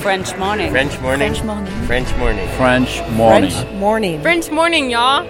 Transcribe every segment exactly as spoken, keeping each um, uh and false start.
French morning. French morning. French morning. French morning. French morning. French morning. French morning, y'all.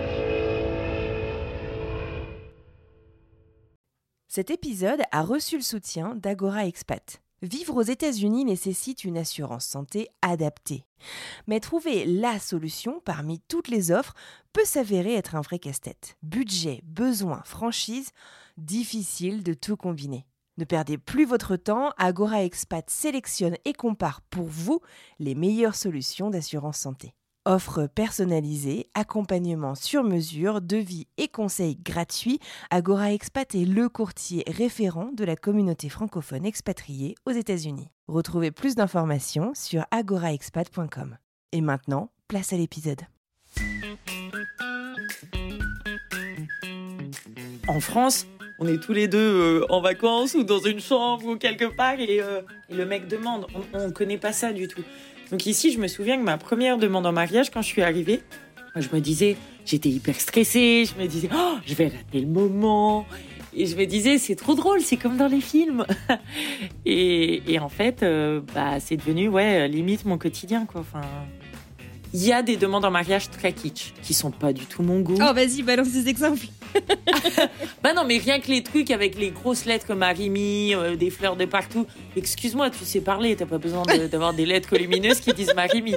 Cet épisode a reçu le soutien d'Agora Expat. Vivre aux États-Unis nécessite une assurance santé adaptée. Mais trouver la solution parmi toutes les offres peut s'avérer être un vrai casse-tête. Budget, besoins, franchise, difficile de tout combiner. Ne perdez plus votre temps, Agora Expat sélectionne et compare pour vous les meilleures solutions d'assurance santé. Offres personnalisées, accompagnement sur mesure, devis et conseils gratuits, Agora Expat est le courtier référent de la communauté francophone expatriée aux États-Unis. Retrouvez plus d'informations sur agora expat point com. Et maintenant, place à l'épisode. En France, on est tous les deux euh, en vacances ou dans une chambre ou quelque part et, euh, et le mec demande. On ne connaît pas ça du tout. Donc ici, je me souviens que ma première demande en mariage, quand je suis arrivée, je me disais, j'étais hyper stressée, je me disais, oh, je vais rater le moment. Et je me disais, c'est trop drôle, c'est comme dans les films. et, et en fait, euh, bah, c'est devenu, ouais, limite mon quotidien, quoi. Enfin, il y a des demandes en mariage très kitsch, qui sont pas du tout mon goût. Oh, vas-y, balance des exemples. Bah non, mais rien que les trucs avec les grosses lettres comme Marimi, euh, des fleurs de partout. Excuse-moi, tu sais parler, t'as pas besoin de, d'avoir des lettres volumineuses qui disent Marimi.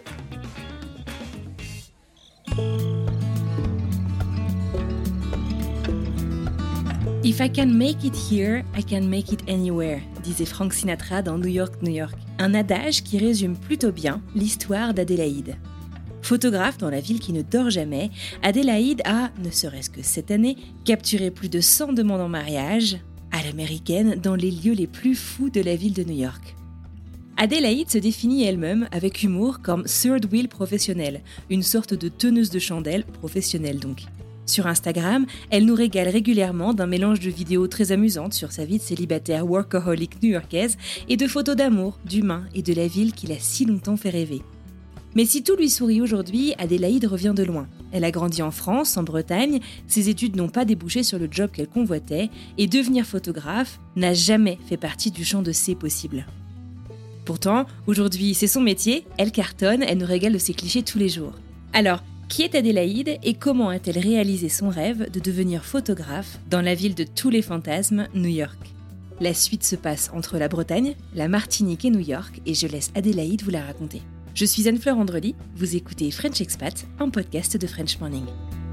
If I can make it here, I can make it anywhere, disait Frank Sinatra dans New York, New York. Un adage qui résume plutôt bien l'histoire d'Adélaïde. Photographe dans la ville qui ne dort jamais, Adélaïde a, ne serait-ce que cette année, capturé plus de cent demandes en mariage, à l'américaine, dans les lieux les plus fous de la ville de New York. Adélaïde se définit elle-même avec humour comme third wheel professionnelle, une sorte de teneuse de chandelle professionnelle donc. Sur Instagram, elle nous régale régulièrement d'un mélange de vidéos très amusantes sur sa vie de célibataire workaholic new-yorkaise et de photos d'amour, d'humains et de la ville qui l'a si longtemps fait rêver. Mais si tout lui sourit aujourd'hui, Adélaïde revient de loin. Elle a grandi en France, en Bretagne, ses études n'ont pas débouché sur le job qu'elle convoitait, et devenir photographe n'a jamais fait partie du champ de ses possibles. Pourtant, aujourd'hui, c'est son métier, elle cartonne, elle nous régale de ses clichés tous les jours. Alors, qui est Adélaïde et comment a-t-elle réalisé son rêve de devenir photographe dans la ville de tous les fantasmes, New York ? La suite se passe entre la Bretagne, la Martinique et New York, et je laisse Adélaïde vous la raconter. Je suis Anne-Fleur Andrely, vous écoutez French Expat, un podcast de French Morning.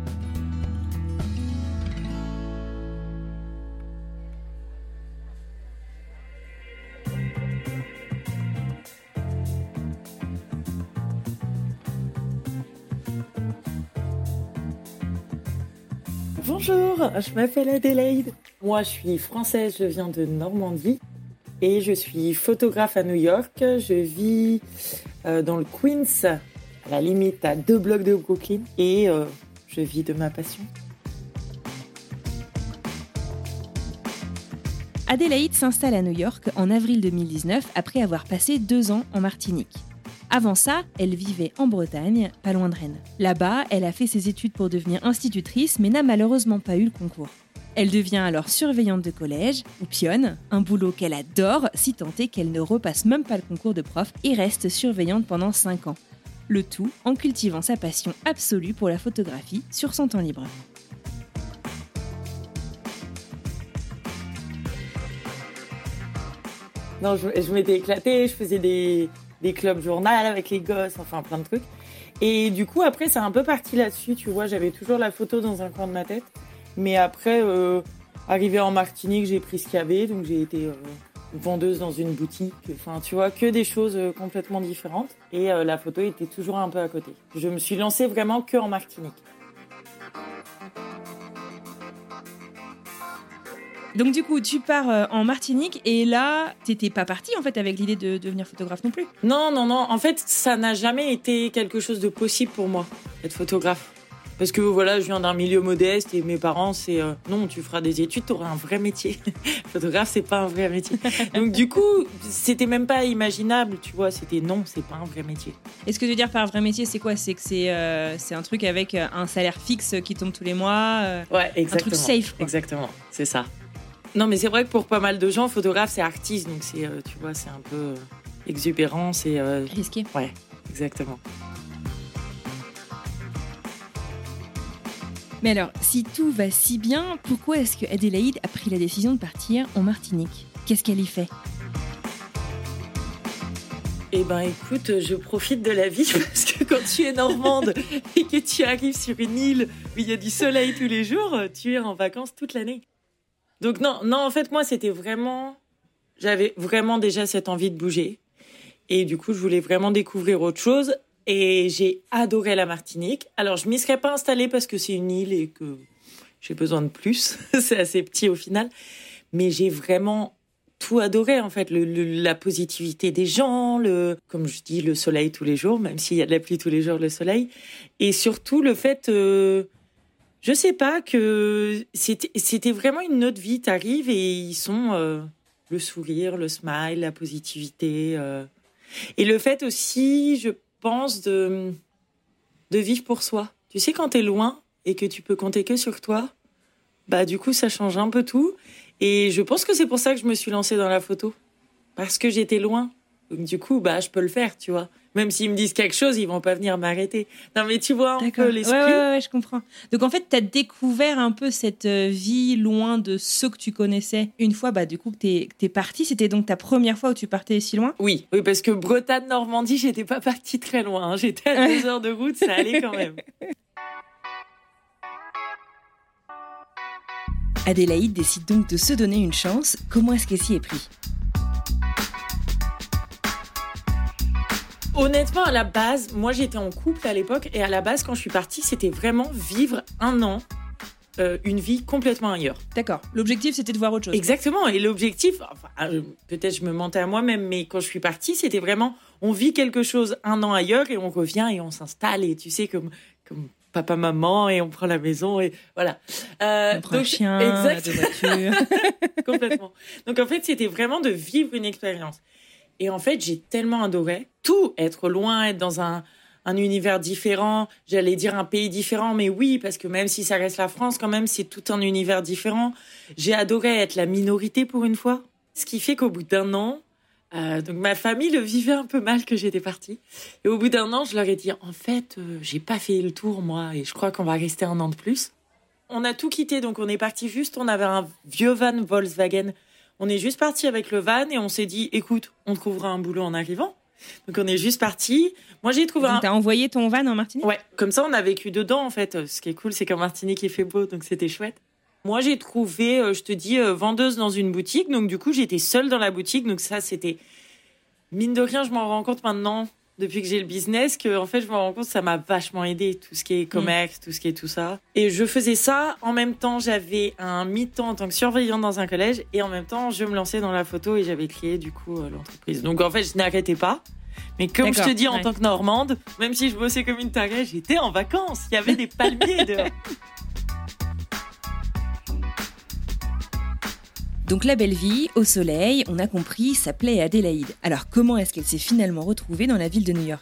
Bonjour, je m'appelle Adélaïde. Moi, je suis française, je viens de Normandie et je suis photographe à New York. Je vis euh, dans le Queens, à la limite à deux blocs de Brooklyn, et euh, je vis de ma passion. Adélaïde s'installe à New York en avril deux mille dix-neuf après avoir passé deux ans en Martinique. Avant ça, elle vivait en Bretagne, pas loin de Rennes. Là-bas, elle a fait ses études pour devenir institutrice, mais n'a malheureusement pas eu le concours. Elle devient alors surveillante de collège, ou pionne, un boulot qu'elle adore, si tant est qu'elle ne repasse même pas le concours de prof et reste surveillante pendant cinq ans. Le tout en cultivant sa passion absolue pour la photographie sur son temps libre. Non, je, je m'étais éclatée, je faisais des... des clubs journal avec les gosses, enfin plein de trucs. Et du coup, après, c'est un peu parti là-dessus, tu vois, j'avais toujours la photo dans un coin de ma tête. Mais après, euh, arrivé en Martinique, j'ai pris ce qu'il y avait, donc j'ai été euh, vendeuse dans une boutique. Enfin, tu vois, que des choses euh, complètement différentes. Et euh, la photo était toujours un peu à côté. Je me suis lancée vraiment que en Martinique. Donc du coup, tu pars euh, en Martinique et là, t'étais pas partie en fait avec l'idée de devenir photographe non plus. Non, non, non. En fait, ça n'a jamais été quelque chose de possible pour moi, être photographe. Parce que voilà, je viens d'un milieu modeste et mes parents, c'est euh, non, tu feras des études, t'auras un vrai métier. Photographe, c'est pas un vrai métier. Donc du coup, c'était même pas imaginable, tu vois. C'était non, c'est pas un vrai métier. Et ce que tu veux dire par vrai métier, c'est quoi ? C'est que c'est euh, c'est un truc avec un salaire fixe qui tombe tous les mois. Euh, ouais, exactement. Un truc safe, quoi. Exactement, c'est ça. Non, mais c'est vrai que pour pas mal de gens, photographe, c'est artiste, donc c'est, euh, tu vois, c'est un peu. exubérance et... Euh... Risqué. Ouais, exactement. Mais alors, si tout va si bien, pourquoi est-ce que Adélaïde a pris la décision de partir en Martinique ? Qu'est-ce qu'elle y fait ? Eh ben écoute, je profite de la vie parce que quand tu es normande et que tu arrives sur une île où il y a du soleil tous les jours, tu es en vacances toute l'année. Donc non, non, en fait moi c'était vraiment... J'avais vraiment déjà cette envie de bouger. Et du coup, je voulais vraiment découvrir autre chose. Et j'ai adoré la Martinique. Alors, je m'y serais pas installée parce que c'est une île et que j'ai besoin de plus. C'est assez petit au final. Mais j'ai vraiment tout adoré, en fait. Le, le, la positivité des gens, le, comme je dis, le soleil tous les jours, même s'il y a de la pluie tous les jours, le soleil. Et surtout, le fait, euh, je sais pas, que c'était, c'était vraiment une autre vie. T'arrives et ils sont euh, le sourire, le smile, la positivité. Euh. Et le fait aussi, je pense de, de vivre pour soi. Tu sais, quand t'es loin et que tu peux compter que sur toi, bah du coup, ça change un peu tout. Et je pense que c'est pour ça que je me suis lancée dans la photo. Parce que j'étais loin. Donc du coup, bah je peux le faire, tu vois. Même s'ils me disent quelque chose, ils vont pas venir m'arrêter. Non, mais tu vois un D'accord. peu l'esprit. Ouais, ouais, ouais, je comprends. Donc en fait, t'as découvert un peu cette vie loin de ceux que tu connaissais. Une fois, bah du coup, que t'es, que t'es partie. C'était donc ta première fois où tu partais si loin ? Oui, oui, parce que Bretagne-Normandie, j'étais pas partie très loin. Hein. J'étais à deux heures de route, ça allait quand même. Adélaïde décide donc de se donner une chance. Comment est-ce qu'elle s'y est pris ? Honnêtement, à la base, moi j'étais en couple à l'époque et à la base, quand je suis partie, c'était vraiment vivre un an, euh, une vie complètement ailleurs. D'accord. L'objectif, c'était de voir autre chose. Exactement. Et l'objectif, enfin, euh, peut-être je me mentais à moi-même, mais quand je suis partie, c'était vraiment, on vit quelque chose un an ailleurs et on revient et on s'installe et tu sais, comme, comme papa, maman et on prend la maison et voilà. Euh, on prend donc, un chien, exact. La voiture. Complètement. Donc en fait, c'était vraiment de vivre une expérience. Et en fait, j'ai tellement adoré tout, être loin, être dans un, un univers différent. J'allais dire un pays différent, mais oui, parce que même si ça reste la France, quand même, c'est tout un univers différent. J'ai adoré être la minorité pour une fois. Ce qui fait qu'au bout d'un an, euh, donc ma famille le vivait un peu mal que j'étais partie. Et au bout d'un an, je leur ai dit, en fait, euh, j'ai pas fait le tour, moi, et je crois qu'on va rester un an de plus. On a tout quitté, donc on est parti juste, on avait un vieux van Volkswagen. On est juste parti avec le van et on s'est dit, écoute, on trouvera un boulot en arrivant. Donc on est juste parti. Moi j'ai trouvé donc, un. T'as envoyé ton van en Martinique ? Ouais, comme ça on a vécu dedans en fait. Ce qui est cool, c'est qu'en Martinique il fait beau, donc c'était chouette. Moi j'ai trouvé, je te dis, vendeuse dans une boutique. Donc du coup j'étais seule dans la boutique. Donc ça c'était mine de rien, je m'en rends compte maintenant depuis que j'ai le business que en fait je me rends compte que ça m'a vachement aidé, tout ce qui est commerce, mmh. tout ce qui est tout ça. Et je faisais ça en même temps, j'avais un mi-temps en tant que surveillante dans un collège et en même temps je me lançais dans la photo et j'avais créé du coup euh, l'entreprise. Donc en fait je n'arrêtais pas. Mais comme D'accord, je te dis en ouais. tant que Normande, même si je bossais comme une tarée, j'étais en vacances. Il y avait des palmiers dehors. Donc la belle vie, au soleil, on a compris, ça plaît à Adélaïde. Alors comment est-ce qu'elle s'est finalement retrouvée dans la ville de New York ?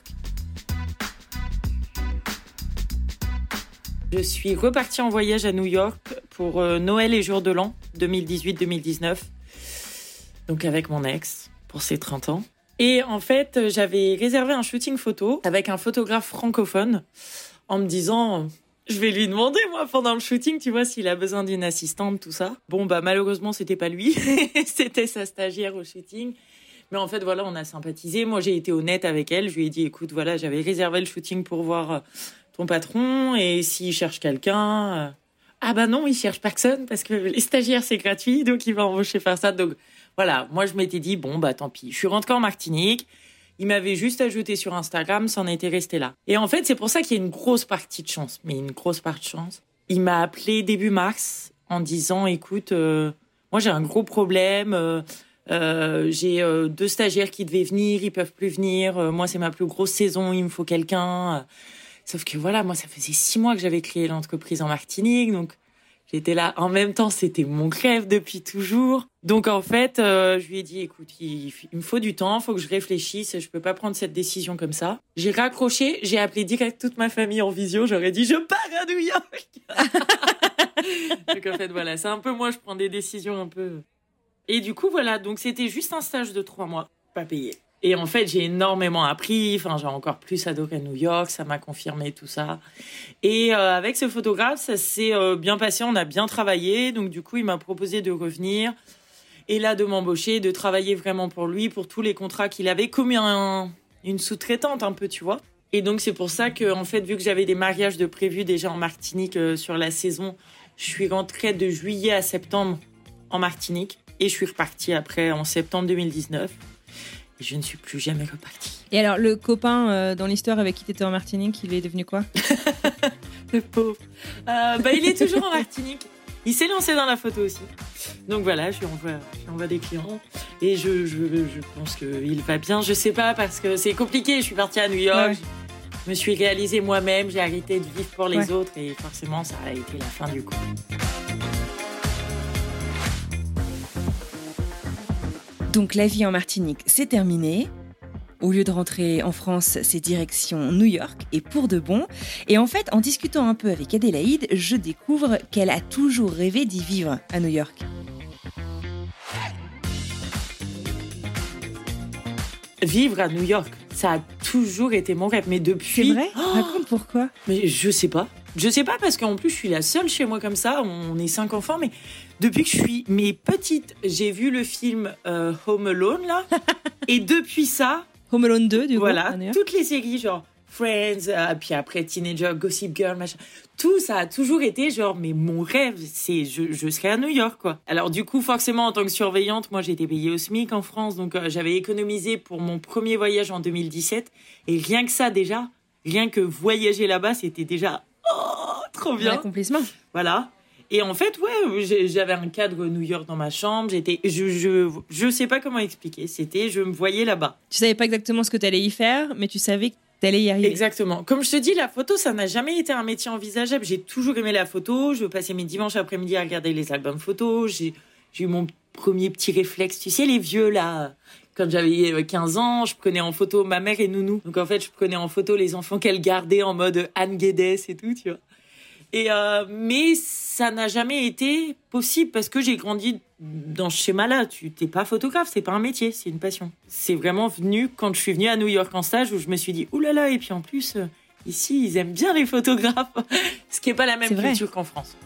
Je suis repartie en voyage à New York pour euh, Noël et Jour de l'An deux mille dix-huit deux mille dix-neuf. Donc avec mon ex, pour ses trente ans. Et en fait, j'avais réservé un shooting photo avec un photographe francophone en me disant... Je vais lui demander, moi, pendant le shooting, tu vois, s'il a besoin d'une assistante, tout ça. Bon, bah, malheureusement, c'était pas lui. C'était sa stagiaire au shooting. Mais en fait, voilà, on a sympathisé. Moi, j'ai été honnête avec elle. Je lui ai dit, écoute, voilà, j'avais réservé le shooting pour voir ton patron. Et s'il cherche quelqu'un... Ah bah non, il cherche personne parce que les stagiaires, c'est gratuit. Donc, il va embaucher faire ça. Donc, voilà, moi, je m'étais dit, bon, bah, tant pis. Je suis rentrée en Martinique. Il m'avait juste ajouté sur Instagram, c'en était resté là. Et en fait, c'est pour ça qu'il y a une grosse partie de chance. Mais une grosse partie de chance. Il m'a appelé début mars en disant, écoute, euh, moi j'ai un gros problème. Euh, euh, j'ai euh, deux stagiaires qui devaient venir, ils peuvent plus venir. Euh, moi, c'est ma plus grosse saison, il me faut quelqu'un. Sauf que voilà, moi, ça faisait six mois que j'avais créé l'entreprise en Martinique. Donc, j'étais là. En même temps, c'était mon rêve depuis toujours. Donc, en fait, euh, je lui ai dit, écoute, il, il me faut du temps, il faut que je réfléchisse. Je peux pas prendre cette décision comme ça. J'ai raccroché, j'ai appelé direct toute ma famille en visio. J'aurais dit, je pars à New York. Donc, en fait, voilà, c'est un peu moi, je prends des décisions un peu. Et du coup, voilà. Donc, c'était juste un stage de trois mois, pas payé. Et en fait, j'ai énormément appris. Enfin, j'ai encore plus adoré New York. Ça m'a confirmé tout ça. Et euh, avec ce photographe, ça s'est euh, bien passé. On a bien travaillé. Donc, du coup, il m'a proposé de revenir. Et là, de m'embaucher, de travailler vraiment pour lui, pour tous les contrats qu'il avait, comme un, une sous-traitante un peu, tu vois. Et donc, c'est pour ça que, en fait, vu que j'avais des mariages de prévus déjà en Martinique euh, sur la saison, je suis rentrée de juillet à septembre en Martinique. Et je suis repartie après en septembre deux mille dix-neuf. Et je ne suis plus jamais repartie. Et alors, le copain euh, dans l'histoire avec qui tu étais en Martinique, il est devenu quoi? Le pauvre. Euh, bah, il est toujours en Martinique. Il s'est lancé dans la photo aussi. Donc voilà, je lui envoie, je lui envoie des clients. Et je, je, je pense qu'il va bien. Je sais pas, parce que c'est compliqué. Je suis partie à New York. Ouais. Je me suis réalisée moi-même. J'ai arrêté de vivre pour les ouais. autres. Et forcément, ça a été la fin du coup. Donc la vie en Martinique, c'est terminé. Au lieu de rentrer en France, c'est direction New York, et pour de bon. Et en fait, en discutant un peu avec Adélaïde, je découvre qu'elle a toujours rêvé d'y vivre à New York. Vivre à New York, ça a toujours été mon rêve. Mais depuis... C'est vrai ? Oh Raconte pourquoi. Mais je sais pas. Je sais pas, parce qu'en plus, je suis la seule chez moi comme ça. On est cinq enfants, mais depuis que je suis mais petite, j'ai vu le film euh, Home Alone, là. Et depuis ça... Home Alone deux, du voilà, coup. Voilà, toutes les séries, genre Friends, euh, puis après Teenager, Gossip Girl, machin. Tout ça a toujours été genre, mais mon rêve, c'est je, je serais à New York, quoi. Alors du coup, forcément, en tant que surveillante, moi, j'ai été payée au SMIC en France, donc euh, j'avais économisé pour mon premier voyage en deux mille dix-sept. Et rien que ça, déjà, rien que voyager là-bas, c'était déjà... Oh, trop bien. Un accomplissement. Voilà. Et en fait, ouais, j'avais un cadre New York dans ma chambre. J'étais, je, je, je sais pas comment expliquer. C'était, je me voyais là-bas. Tu savais pas exactement ce que tu allais y faire, mais tu savais que tu allais y arriver. Exactement. Comme je te dis, la photo, ça n'a jamais été un métier envisageable. J'ai toujours aimé la photo. Je passais mes dimanches après-midi à regarder les albums photos. J'ai, j'ai eu mon premier petit réflexe. Tu sais, les vieux, là, quand j'avais quinze ans, je prenais en photo ma mère et Nounou. Donc, en fait, je prenais en photo les enfants qu'elle gardait en mode Anne Guedes et tout, tu vois. Et euh, mais ça n'a jamais été possible parce que j'ai grandi dans ce schéma-là. Tu t'es pas photographe, c'est pas un métier, c'est une passion. C'est vraiment venu quand je suis venue à New York en stage où je me suis dit oulala, et puis en plus euh, ici ils aiment bien les photographes, ce qui est pas la même culture qu'en France.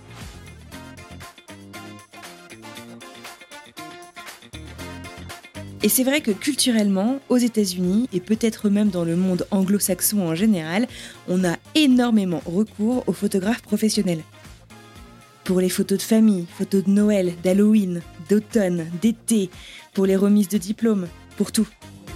Et c'est vrai que culturellement, aux États-Unis, et peut-être même dans le monde anglo-saxon en général, on a énormément recours aux photographes professionnels. Pour les photos de famille, photos de Noël, d'Halloween, d'automne, d'été, pour les remises de diplômes, pour tout.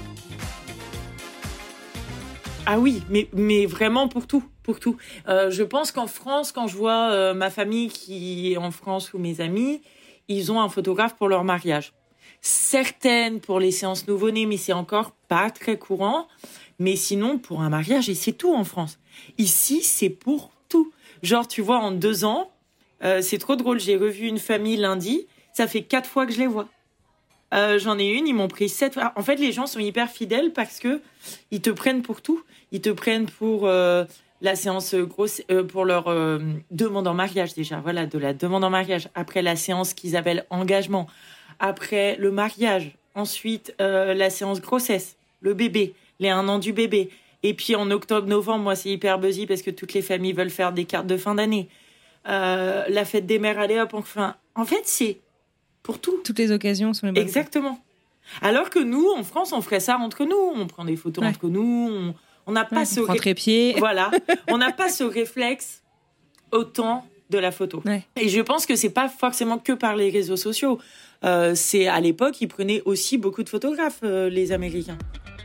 Ah oui, mais, mais vraiment pour tout, pour tout. Euh, je pense qu'en France, quand je vois euh, ma famille qui est en France ou mes amis, ils ont un photographe pour leur mariage. Certaines pour les séances nouveau-nés, mais c'est encore pas très courant. Mais sinon, pour un mariage, et c'est tout en France. Ici, c'est pour tout. Genre, tu vois, en deux ans, euh, c'est trop drôle. J'ai revu une famille lundi. Ça fait quatre fois que je les vois. Euh, j'en ai une, ils m'ont pris sept fois. En fait, les gens sont hyper fidèles parce que ils te prennent pour tout. Ils te prennent pour euh, la séance grosse, euh, pour leur euh, demande en mariage déjà. Voilà, de la demande en mariage. Après la séance qu'ils appellent engagement. Après le mariage, ensuite euh, la séance grossesse, le bébé, les un an du bébé. Et puis en octobre-novembre, moi c'est hyper buzzy parce que toutes les familles veulent faire des cartes de fin d'année. Euh, la fête des mères, allez hop, enfin, en fait c'est pour tout. Toutes les occasions sont les bonnes. Exactement. Alors que nous, en France, on ferait ça entre nous. On prend des photos ouais. entre nous. On n'a pas ouais, ce... On prend trépied. Voilà. On n'a pas ce réflexe autant de la photo. Ouais. Et je pense que c'est pas forcément que par les réseaux sociaux. Euh, c'est à l'époque, ils prenaient aussi beaucoup de photographes, euh, les Américains.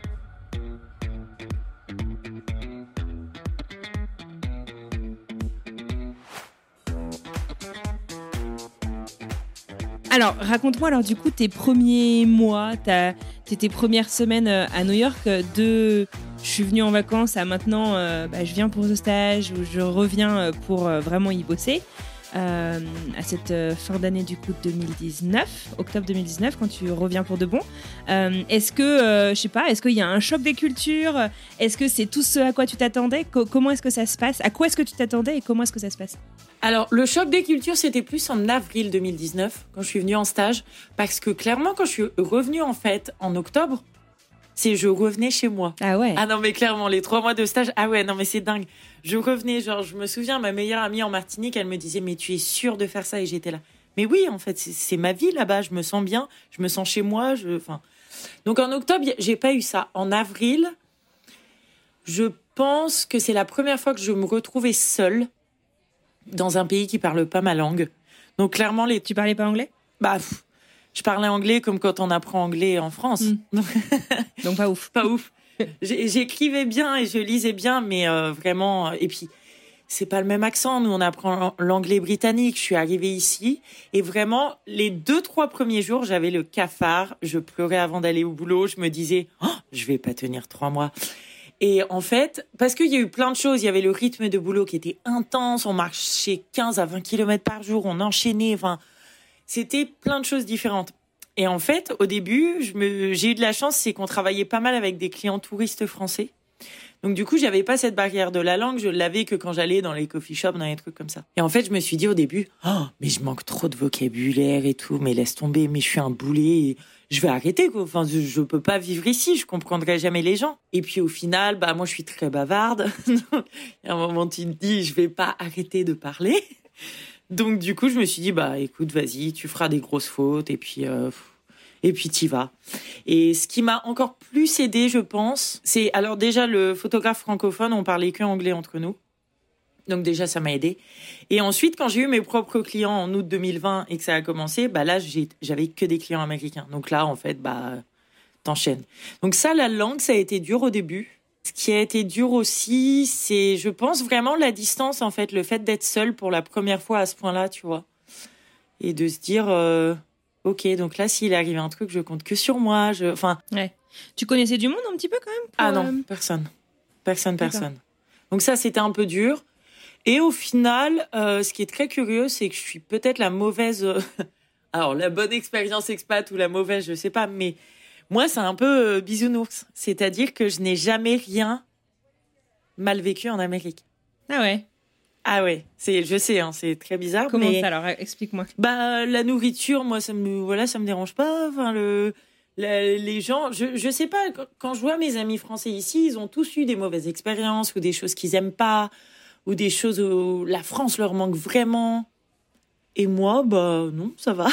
Alors, raconte-moi alors du coup tes premiers mois, ta, tes premières semaines à New York. De je suis venue en vacances à maintenant, euh, bah, je viens pour ce stage ou je reviens pour euh, vraiment y bosser. Euh, à cette euh, fin d'année du coup deux mille dix-neuf, octobre deux mille dix-neuf, quand tu reviens pour de bon. Euh, est-ce que, euh, je sais pas, est-ce qu'il y a un choc des cultures ? Est-ce que c'est tout ce à quoi tu t'attendais ? Co- Comment est-ce que ça se passe ? À quoi est-ce que tu t'attendais et comment est-ce que ça se passe ? Alors, le choc des cultures, c'était plus en avril deux mille dix-neuf, quand je suis venue en stage, parce que clairement, quand je suis revenue en fait en octobre, c'est je revenais chez moi. Ah ouais. Ah non, mais clairement, les trois mois de stage, ah ouais, non, mais c'est dingue. Je revenais, genre, je me souviens, ma meilleure amie en Martinique, elle me disait, mais tu es sûre de faire ça? Et j'étais là. Mais oui, en fait, c'est, c'est ma vie là-bas, je me sens bien, je me sens chez moi, je, enfin. Donc en octobre, j'ai pas eu ça. En avril, je pense que c'est la première fois que je me retrouvais seule dans un pays qui parle pas ma langue. Donc clairement, les... Tu parlais pas anglais? Bah, pff, je parlais anglais comme quand on apprend anglais en France. Mmh. Donc pas ouf. Pas ouf. J'écrivais bien et je lisais bien, mais euh, vraiment... Et puis, c'est pas le même accent. Nous, on apprend l'anglais britannique. Je suis arrivée ici et vraiment, les deux, trois premiers jours, j'avais le cafard. Je pleurais avant d'aller au boulot. Je me disais, oh, je vais pas tenir trois mois. Et en fait, parce qu'il y a eu plein de choses, il y avait le rythme de boulot qui était intense, on marchait quinze à vingt kilomètres par jour, on enchaînait, enfin, c'était plein de choses différentes. Et en fait, au début, je me, j'ai eu de la chance, c'est qu'on travaillait pas mal avec des clients touristes français. Donc du coup, j'avais pas cette barrière de la langue, je l'avais que quand j'allais dans les coffee shops, dans les trucs comme ça. Et en fait, je me suis dit au début, oh, mais je manque trop de vocabulaire et tout, mais laisse tomber, mais je suis un boulet, et je vais arrêter, quoi. Enfin, je, je peux pas vivre ici, je comprendrai jamais les gens. Et puis au final, bah moi, je suis très bavarde. Et à un moment, tu te dis, je vais pas arrêter de parler. Donc du coup, je me suis dit, bah écoute, vas-y, tu feras des grosses fautes, et puis. Euh, Et puis t'y vas. Et ce qui m'a encore plus aidé, je pense, c'est alors déjà le photographe francophone, on parlait que anglais entre nous. Donc déjà ça m'a aidé. Et ensuite quand j'ai eu mes propres clients en août deux mille vingt et que ça a commencé, bah là j'ai, j'avais que des clients américains. Donc là en fait bah t'enchaînes. Donc ça la langue ça a été dur au début. Ce qui a été dur aussi, c'est je pense vraiment la distance en fait, le fait d'être seule pour la première fois à ce point-là, tu vois. Et de se dire euh... ok, donc là, s'il arrive un truc, je compte que sur moi. Je... Enfin... Ouais. Tu connaissais du monde un petit peu quand même pour, Ah non, euh... personne. Personne, personne. D'accord. Donc ça, c'était un peu dur. Et au final, euh, ce qui est très curieux, c'est que je suis peut-être la mauvaise... Alors, la bonne expérience expat ou la mauvaise, je sais pas. Mais moi, c'est un peu euh, bisounours. C'est-à-dire que je n'ai jamais rien mal vécu en Amérique. Ah ouais. Ah ouais, c'est, je sais, hein, c'est très bizarre. Comment mais... ça alors? Explique-moi. Bah la nourriture, moi ça me, voilà, ça me dérange pas. Enfin le, la, les gens, je, je sais pas. Quand je vois mes amis français ici, ils ont tous eu des mauvaises expériences ou des choses qu'ils aiment pas ou des choses où la France leur manque vraiment. Et moi, bah non, ça va.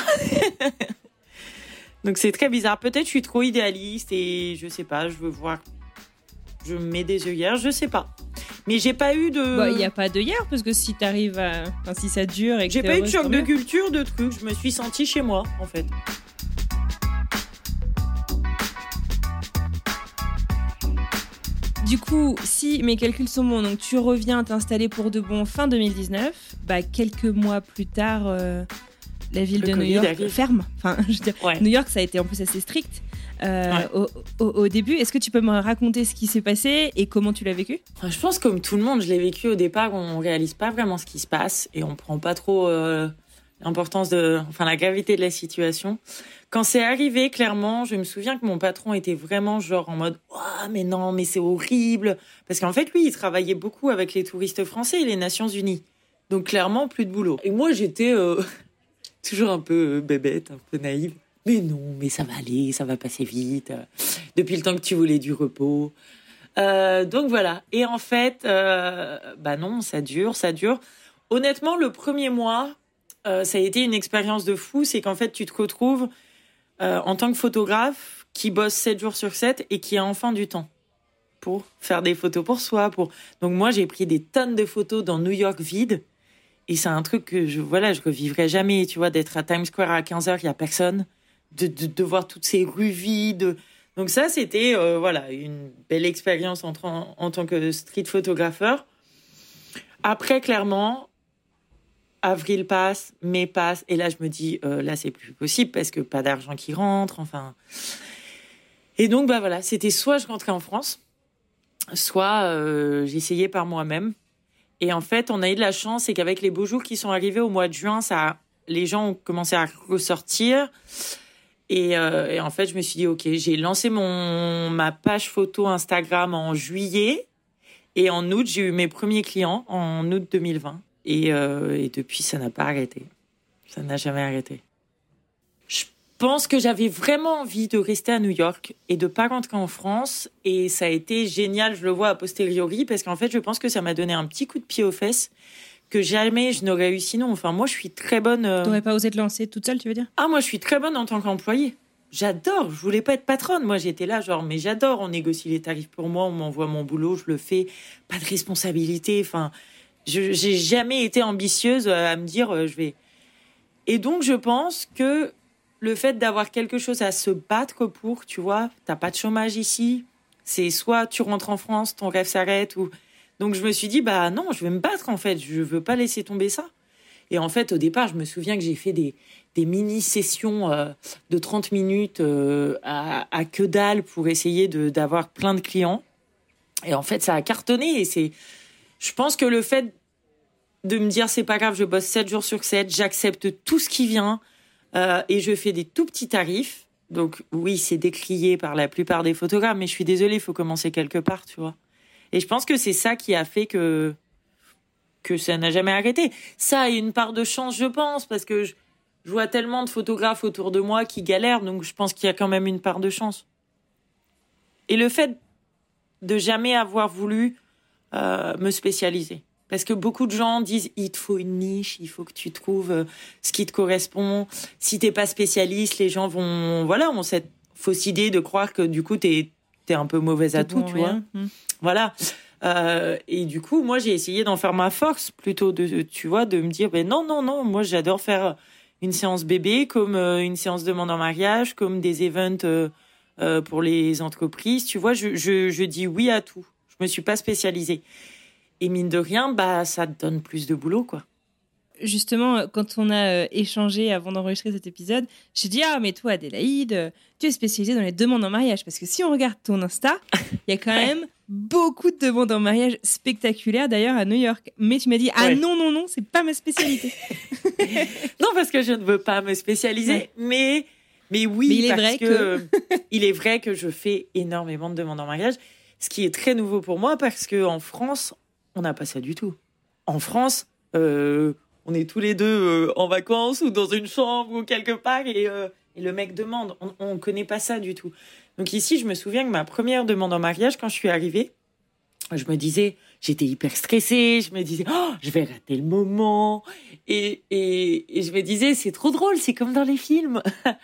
Donc c'est très bizarre. Peut-être je suis trop idéaliste et je sais pas. Je veux voir. Je me mets des œillères, je sais pas. Mais j'ai pas eu de... Bah, il y a pas de hier, parce que si t'arrives à... Enfin, si ça dure et que j'ai t'es pas eu de heureuse, choc de mieux. culture, de trucs. Je me suis sentie chez moi, en fait. Du coup, si mes calculs sont bons, donc tu reviens t'installer pour de bon fin deux mille dix-neuf, bah quelques mois plus tard, euh, la ville Le de Covid New York arrive. ferme. Enfin, je veux dire, Ouais. New York, ça a été en plus assez strict. Euh, Ouais. au, au, au début, est-ce que tu peux me raconter ce qui s'est passé et comment tu l'as vécu? Enfin, je pense comme tout le monde, je l'ai vécu au départ, on réalise pas vraiment ce qui se passe et on prend pas trop euh, l'importance de, enfin la gravité de la situation. Quand c'est arrivé, clairement, je me souviens que mon patron était vraiment genre en mode oh, mais non, mais c'est horrible parce qu'en fait lui, il travaillait beaucoup avec les touristes français et les Nations Unies. Donc clairement plus de boulot. Et moi, j'étais euh, toujours un peu euh, bébête, un peu naïve. Mais non, mais ça va aller, ça va passer vite. Depuis le temps que tu voulais du repos. Euh, donc voilà. Et en fait, euh, bah non, ça dure, ça dure. Honnêtement, le premier mois, euh, ça a été une expérience de fou. C'est qu'en fait, tu te retrouves euh, en tant que photographe qui bosse sept jours sur sept et qui a enfin du temps pour faire des photos pour soi. Pour... Donc moi, j'ai pris des tonnes de photos dans New York vide. Et c'est un truc que je voilà, je revivrai jamais. Tu vois, d'être à Times Square à quinze heures, il n'y a personne. De, de, de voir toutes ces rues vides. Donc ça, c'était euh, voilà, une belle expérience en, en, en tant que street photographeur. Après, clairement, avril passe, mai passe, et là, je me dis, euh, là, c'est plus possible parce que pas d'argent qui rentre, enfin... Et donc, bah voilà, c'était soit je rentrais en France, soit euh, j'essayais par moi-même. Et en fait, on a eu de la chance, c'est qu'avec les beaux jours qui sont arrivés au mois de juin, ça, les gens ont commencé à ressortir... Et, euh, et en fait, je me suis dit, OK, j'ai lancé mon, ma page photo Instagram en juillet. Et en août, j'ai eu mes premiers clients en août deux mille vingt. Et, euh, et depuis, ça n'a pas arrêté. Ça n'a jamais arrêté. Je pense que j'avais vraiment envie de rester à New York et de pas rentrer en France. Et ça a été génial, je le vois a posteriori, parce qu'en fait, je pense que ça m'a donné un petit coup de pied aux fesses que jamais je n'aurais eu sinon. Enfin, moi, je suis très bonne... Euh... T'aurais pas osé te lancer toute seule, tu veux dire ? Ah, moi, je suis très bonne en tant qu'employée. J'adore, je voulais pas être patronne. Moi, j'étais là, genre, mais j'adore. On négocie les tarifs pour moi, on m'envoie mon boulot, je le fais. Pas de responsabilité. Enfin, je, j'ai jamais été ambitieuse à me dire, euh, je vais... Et donc, je pense que le fait d'avoir quelque chose à se battre pour, tu vois, t'as pas de chômage ici. C'est soit tu rentres en France, ton rêve s'arrête, ou... Donc, je me suis dit, bah non, je vais me battre, en fait. Je veux pas laisser tomber ça. Et en fait, au départ, je me souviens que j'ai fait des, des mini-sessions euh, de trente minutes euh, à, à que dalle pour essayer de, d'avoir plein de clients. Et en fait, ça a cartonné. Et c'est, je pense que le fait de me dire, c'est pas grave, je bosse sept jours sur sept, j'accepte tout ce qui vient euh, et je fais des tout petits tarifs. Donc oui, c'est décrié par la plupart des photographes, mais je suis désolée, il faut commencer quelque part, tu vois. Et je pense que c'est ça qui a fait que... que ça n'a jamais arrêté. Ça a une part de chance, je pense, parce que je, je vois tellement de photographes autour de moi qui galèrent, donc je pense qu'il y a quand même une part de chance. Et le fait de jamais avoir voulu euh, me spécialiser. Parce que beaucoup de gens disent, il te faut une niche, il faut que tu trouves euh, ce qui te correspond. Si t'es pas spécialiste, les gens vont, voilà, ont cette fausse idée de croire que du coup, t'es, t'es un peu mauvaise à tout, tu vois. Mmh. Voilà. Euh, et du coup, moi, j'ai essayé d'en faire ma force, plutôt de, tu vois, de me dire, ben non, non, non, moi, j'adore faire une séance bébé, comme euh, une séance demande en mariage, comme des events euh, euh, pour les entreprises. Tu vois, je, je, je dis oui à tout. Je me suis pas spécialisée. Et mine de rien, bah, ça te donne plus de boulot, quoi. Justement, quand on a euh, échangé avant d'enregistrer cet épisode, j'ai dit « Ah, mais toi, Adélaïde, euh, tu es spécialisée dans les demandes en mariage. » Parce que si on regarde ton Insta, il y a quand même beaucoup de demandes en mariage spectaculaires, d'ailleurs, à New York. Mais tu m'as dit « Ah ouais. non, non, non, c'est pas ma spécialité. » Non, parce que je ne veux pas me spécialiser, ouais. mais, mais oui, mais il est parce vrai que, que... il est vrai que je fais énormément de demandes en mariage, ce qui est très nouveau pour moi, parce qu'en France, on n'a pas ça du tout. En France... Euh, on est tous les deux euh, en vacances ou dans une chambre ou quelque part et, euh, et le mec demande. On ne connaît pas ça du tout. Donc ici, je me souviens que ma première demande en mariage, quand je suis arrivée, je me disais, j'étais hyper stressée, je me disais, oh, je vais rater le moment. Et, et, et je me disais, c'est trop drôle, c'est comme dans les films.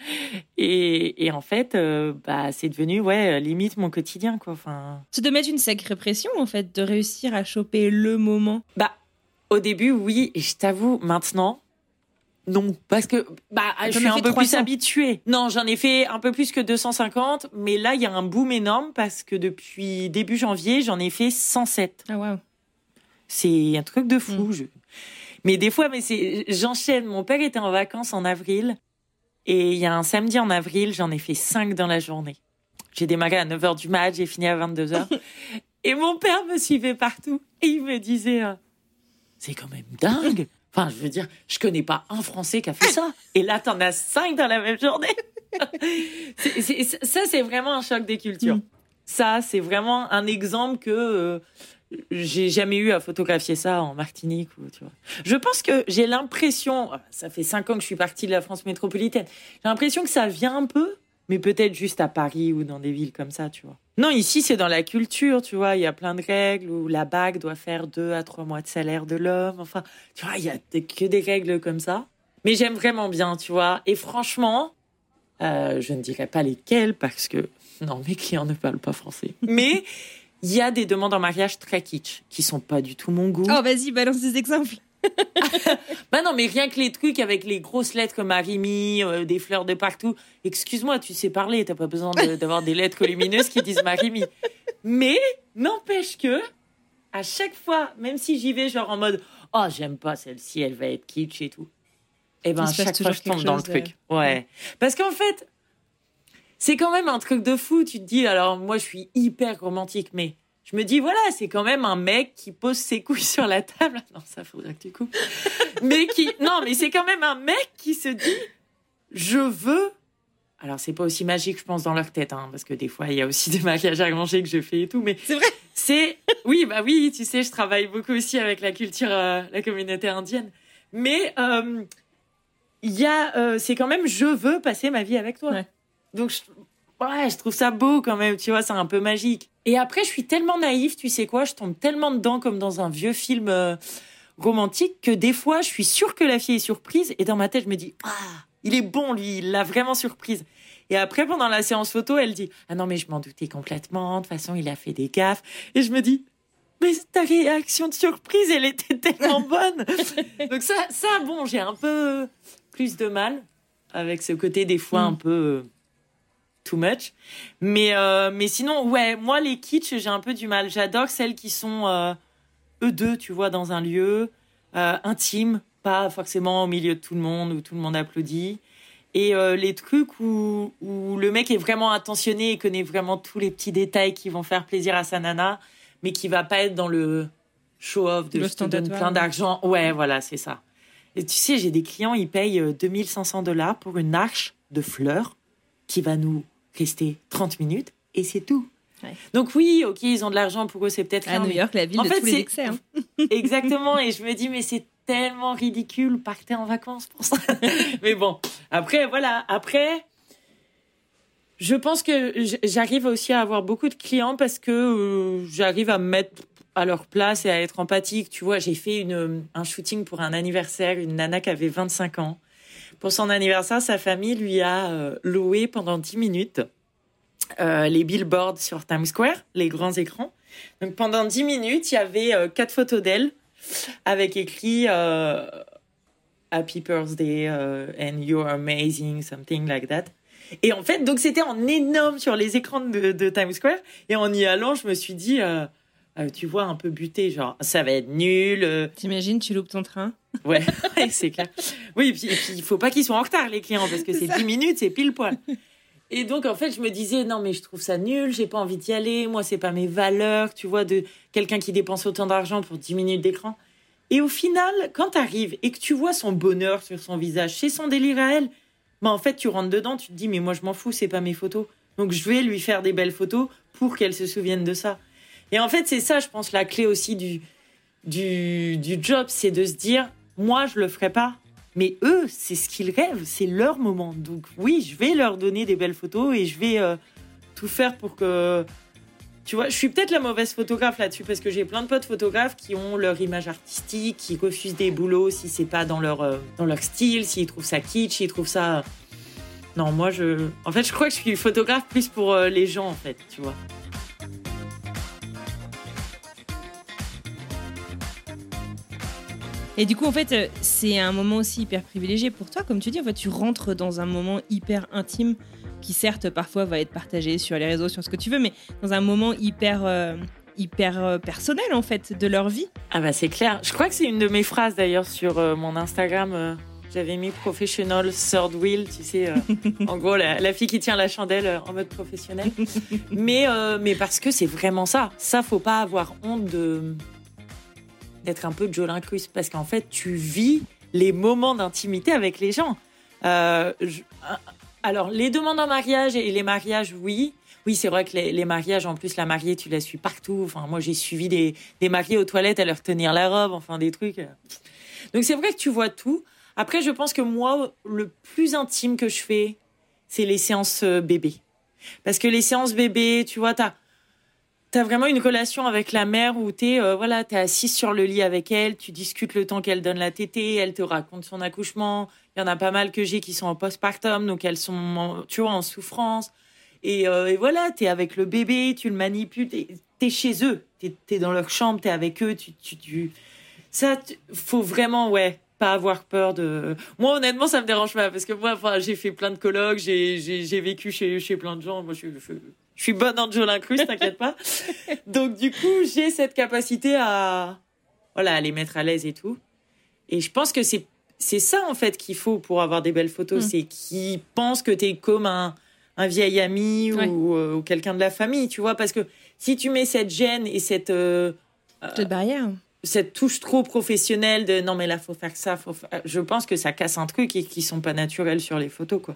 et, et en fait, euh, bah, c'est devenu, ouais, limite mon quotidien, quoi. Enfin... Ça te met une sacrée pression, en fait, de réussir à choper le moment. Bah, au début, oui, et je t'avoue, maintenant, non. Parce que bah, je suis un peu plus habituée. Non, j'en ai fait un peu plus que deux cent cinquante, mais là, il y a un boom énorme parce que depuis début janvier, j'en ai fait cent sept. Ah, waouh. C'est un truc de fou. Mm. Je... Mais des fois, mais c'est... j'enchaîne. Mon père était en vacances en avril, et il y a un samedi en avril, j'en ai fait cinq dans la journée. J'ai démarré à neuf heures du mat', j'ai fini à vingt-deux heures. Et mon père me suivait partout, et il me disait... Euh, c'est quand même dingue. Enfin, je veux dire, je connais pas un Français qui a fait ça. Et là, t'en as cinq dans la même journée. c'est, c'est, ça, c'est vraiment un choc des cultures. Mm. Ça, c'est vraiment un exemple que euh, j'ai jamais eu à photographier ça en Martinique. Ou, tu vois. Je pense que j'ai l'impression, ça fait cinq ans que je suis partie de la France métropolitaine, j'ai l'impression que ça vient un peu, mais peut-être juste à Paris ou dans des villes comme ça, tu vois. Non, ici, c'est dans la culture, tu vois. Il y a plein de règles où la bague doit faire deux à trois mois de salaire de l'homme. Enfin, tu vois, il y a que des règles comme ça. Mais j'aime vraiment bien, tu vois. Et franchement, euh, je ne dirais pas lesquelles parce que, non, mes clients ne parlent pas français. Mais il y a des demandes en mariage très kitsch qui sont pas du tout mon goût. Oh, vas-y, balance des exemples. Bah non, mais rien que les trucs avec les grosses lettres Marimi, euh, des fleurs de partout. Excuse-moi, tu sais parler, t'as pas besoin de, d'avoir des lettres lumineuses qui disent Marimi. Mais n'empêche que, à chaque fois, même si j'y vais genre en mode oh j'aime pas celle-ci, elle va être kitsch et tout. Et ben à chaque fois je tombe dans le truc. De... Ouais. Parce qu'en fait, c'est quand même un truc de fou. Tu te dis alors moi je suis hyper romantique, mais je me dis, voilà, c'est quand même un mec qui pose ses couilles sur la table. Non, ça, faudrait que tu coupes. mais qui, non, mais c'est quand même un mec qui se dit, je veux. Alors, c'est pas aussi magique, je pense, dans leur tête, hein, parce que des fois, il y a aussi des mariages arrangés que je fais et tout, mais. C'est vrai? C'est, oui, bah oui, tu sais, je travaille beaucoup aussi avec la culture, euh, la communauté indienne. Mais, euh, il y a, euh, c'est quand même, je veux passer ma vie avec toi. Ouais. Donc, je, ouais, je trouve ça beau quand même, tu vois, c'est un peu magique. Et après, je suis tellement naïve, tu sais quoi, je tombe tellement dedans comme dans un vieux film euh, romantique que des fois, je suis sûre que la fille est surprise et dans ma tête, je me dis, ah, il est bon, lui, il l'a vraiment surprise. Et après, pendant la séance photo, elle dit, ah non, mais je m'en doutais complètement, de toute façon, il a fait des gaffes. Et je me dis, mais ta réaction de surprise, elle était tellement bonne. Donc ça, ça, bon, j'ai un peu plus de mal avec ce côté des fois mm. un peu euh, too much. Mais, euh, mais sinon, ouais, moi, les kitsch, j'ai un peu du mal. J'adore celles qui sont euh, eux deux, tu vois, dans un lieu euh, intime, pas forcément au milieu de tout le monde, où tout le monde applaudit. Et euh, les trucs où, où le mec est vraiment attentionné et connaît vraiment tous les petits détails qui vont faire plaisir à sa nana, mais qui va pas être dans le show-off de je te donne plein d'argent. Ouais, voilà, c'est ça. Et tu sais, j'ai des clients, ils payent deux mille cinq cents dollars pour une arche de fleurs qui va nous rester trente minutes et c'est tout. Ouais. Donc oui, ok, ils ont de l'argent, pour eux, c'est peut-être rien. À New York, la ville en de fait, tous les excès. Hein. Exactement, et je me dis, mais c'est tellement ridicule, partez en vacances pour ça. Mais bon, après, voilà, après... Je pense que j'arrive aussi à avoir beaucoup de clients parce que euh, j'arrive à me mettre à leur place et à être empathique. Tu vois, j'ai fait une, un shooting pour un anniversaire, une nana qui avait vingt-cinq ans. Pour son anniversaire, sa famille lui a euh, loué pendant dix minutes euh, les billboards sur Times Square, les grands écrans. Donc pendant dix minutes, il y avait euh, quatre photos d'elle avec écrit euh, Happy Birthday euh, and you're amazing, something like that. Et en fait, donc c'était en énorme sur les écrans de, de Times Square. Et en y allant, je me suis dit, euh, euh, tu vois, un peu buté, genre, ça va être nul. Euh... T'imagines, tu loupes ton train? Ouais, ouais, c'est clair. Oui, et puis, et puis il faut pas qu'ils soient en retard, les clients, parce que c'est, c'est dix minutes, c'est pile poil. Et donc, en fait, je me disais, non, mais je trouve ça nul, j'ai pas envie d'y aller. Moi, c'est pas mes valeurs, tu vois, de quelqu'un qui dépense autant d'argent pour dix minutes d'écran. Et au final, quand t'arrives et que tu vois son bonheur sur son visage, c'est son délire à elle. Bah en fait, tu rentres dedans, tu te dis, mais moi, je m'en fous, c'est pas mes photos. Donc, je vais lui faire des belles photos pour qu'elle se souvienne de ça. Et en fait, c'est ça, je pense, la clé aussi du, du, du job, c'est de se dire, moi, je le ferai pas. Mais eux, c'est ce qu'ils rêvent, c'est leur moment. Donc, oui, je vais leur donner des belles photos et je vais euh, tout faire pour que... Tu vois, je suis peut-être la mauvaise photographe là-dessus parce que j'ai plein de potes photographes qui ont leur image artistique, qui refusent des boulots si c'est pas dans leur, euh, dans leur style, s'ils trouvent ça kitsch, s'ils trouvent ça... Non, moi, je... En fait, je crois que je suis photographe plus pour euh, les gens, en fait, tu vois. Et du coup, en fait, c'est un moment aussi hyper privilégié pour toi. Comme tu dis, en fait, tu rentres dans un moment hyper intime qui, certes, parfois va être partagé sur les réseaux, sur ce que tu veux, mais dans un moment hyper, euh, hyper euh, personnel, en fait, de leur vie. Ah bah, c'est clair. Je crois que c'est une de mes phrases, d'ailleurs, sur euh, mon Instagram. Euh, j'avais mis professional third wheel, tu sais. Euh, en gros, la, la fille qui tient la chandelle euh, en mode professionnel. mais, euh, mais parce que c'est vraiment ça. Ça, faut pas avoir honte de... d'être un peu Joe Lincrus, parce qu'en fait, tu vis les moments d'intimité avec les gens. Euh, je, alors, les demandes en mariage et les mariages, oui. Oui, c'est vrai que les, les mariages, en plus, la mariée, tu la suis partout. Enfin, moi, j'ai suivi des, des mariés aux toilettes à leur tenir la robe, enfin, des trucs. Donc, c'est vrai que tu vois tout. Après, je pense que moi, le plus intime que je fais, c'est les séances bébés. Parce que les séances bébés, tu vois, t'as... T'as vraiment une relation avec la mère où t'es, euh, voilà, t'es assise sur le lit avec elle, tu discutes le temps qu'elle donne la tétée, elle te raconte son accouchement. Il y en a pas mal que j'ai qui sont en postpartum, donc elles sont, en, tu vois, en souffrance. Et, euh, et voilà, t'es avec le bébé, tu le manipules, t'es, t'es chez eux, t'es, t'es dans leur chambre, t'es avec eux, tu, tu, tu... Ça, tu, faut vraiment, ouais, pas avoir peur de... Moi, honnêtement, ça me dérange pas, parce que moi, enfin, j'ai fait plein de colloques, j'ai, j'ai, j'ai vécu chez, chez plein de gens, moi, je, je, je suis bonne en Joe Lincrus, t'inquiète pas. Donc, du coup, j'ai cette capacité à, voilà, à les mettre à l'aise et tout. Et je pense que c'est, c'est ça, en fait, qu'il faut pour avoir des belles photos. Mmh. C'est qu'ils pensent que t'es comme un, un vieil ami ouais. ou, euh, ou quelqu'un de la famille, tu vois. Parce que si tu mets cette gêne et cette... Euh, cette barrière. Cette touche trop professionnelle de non, mais là, faut faire ça, faut faire... Je pense que ça casse un truc et qui sont pas naturels sur les photos, quoi.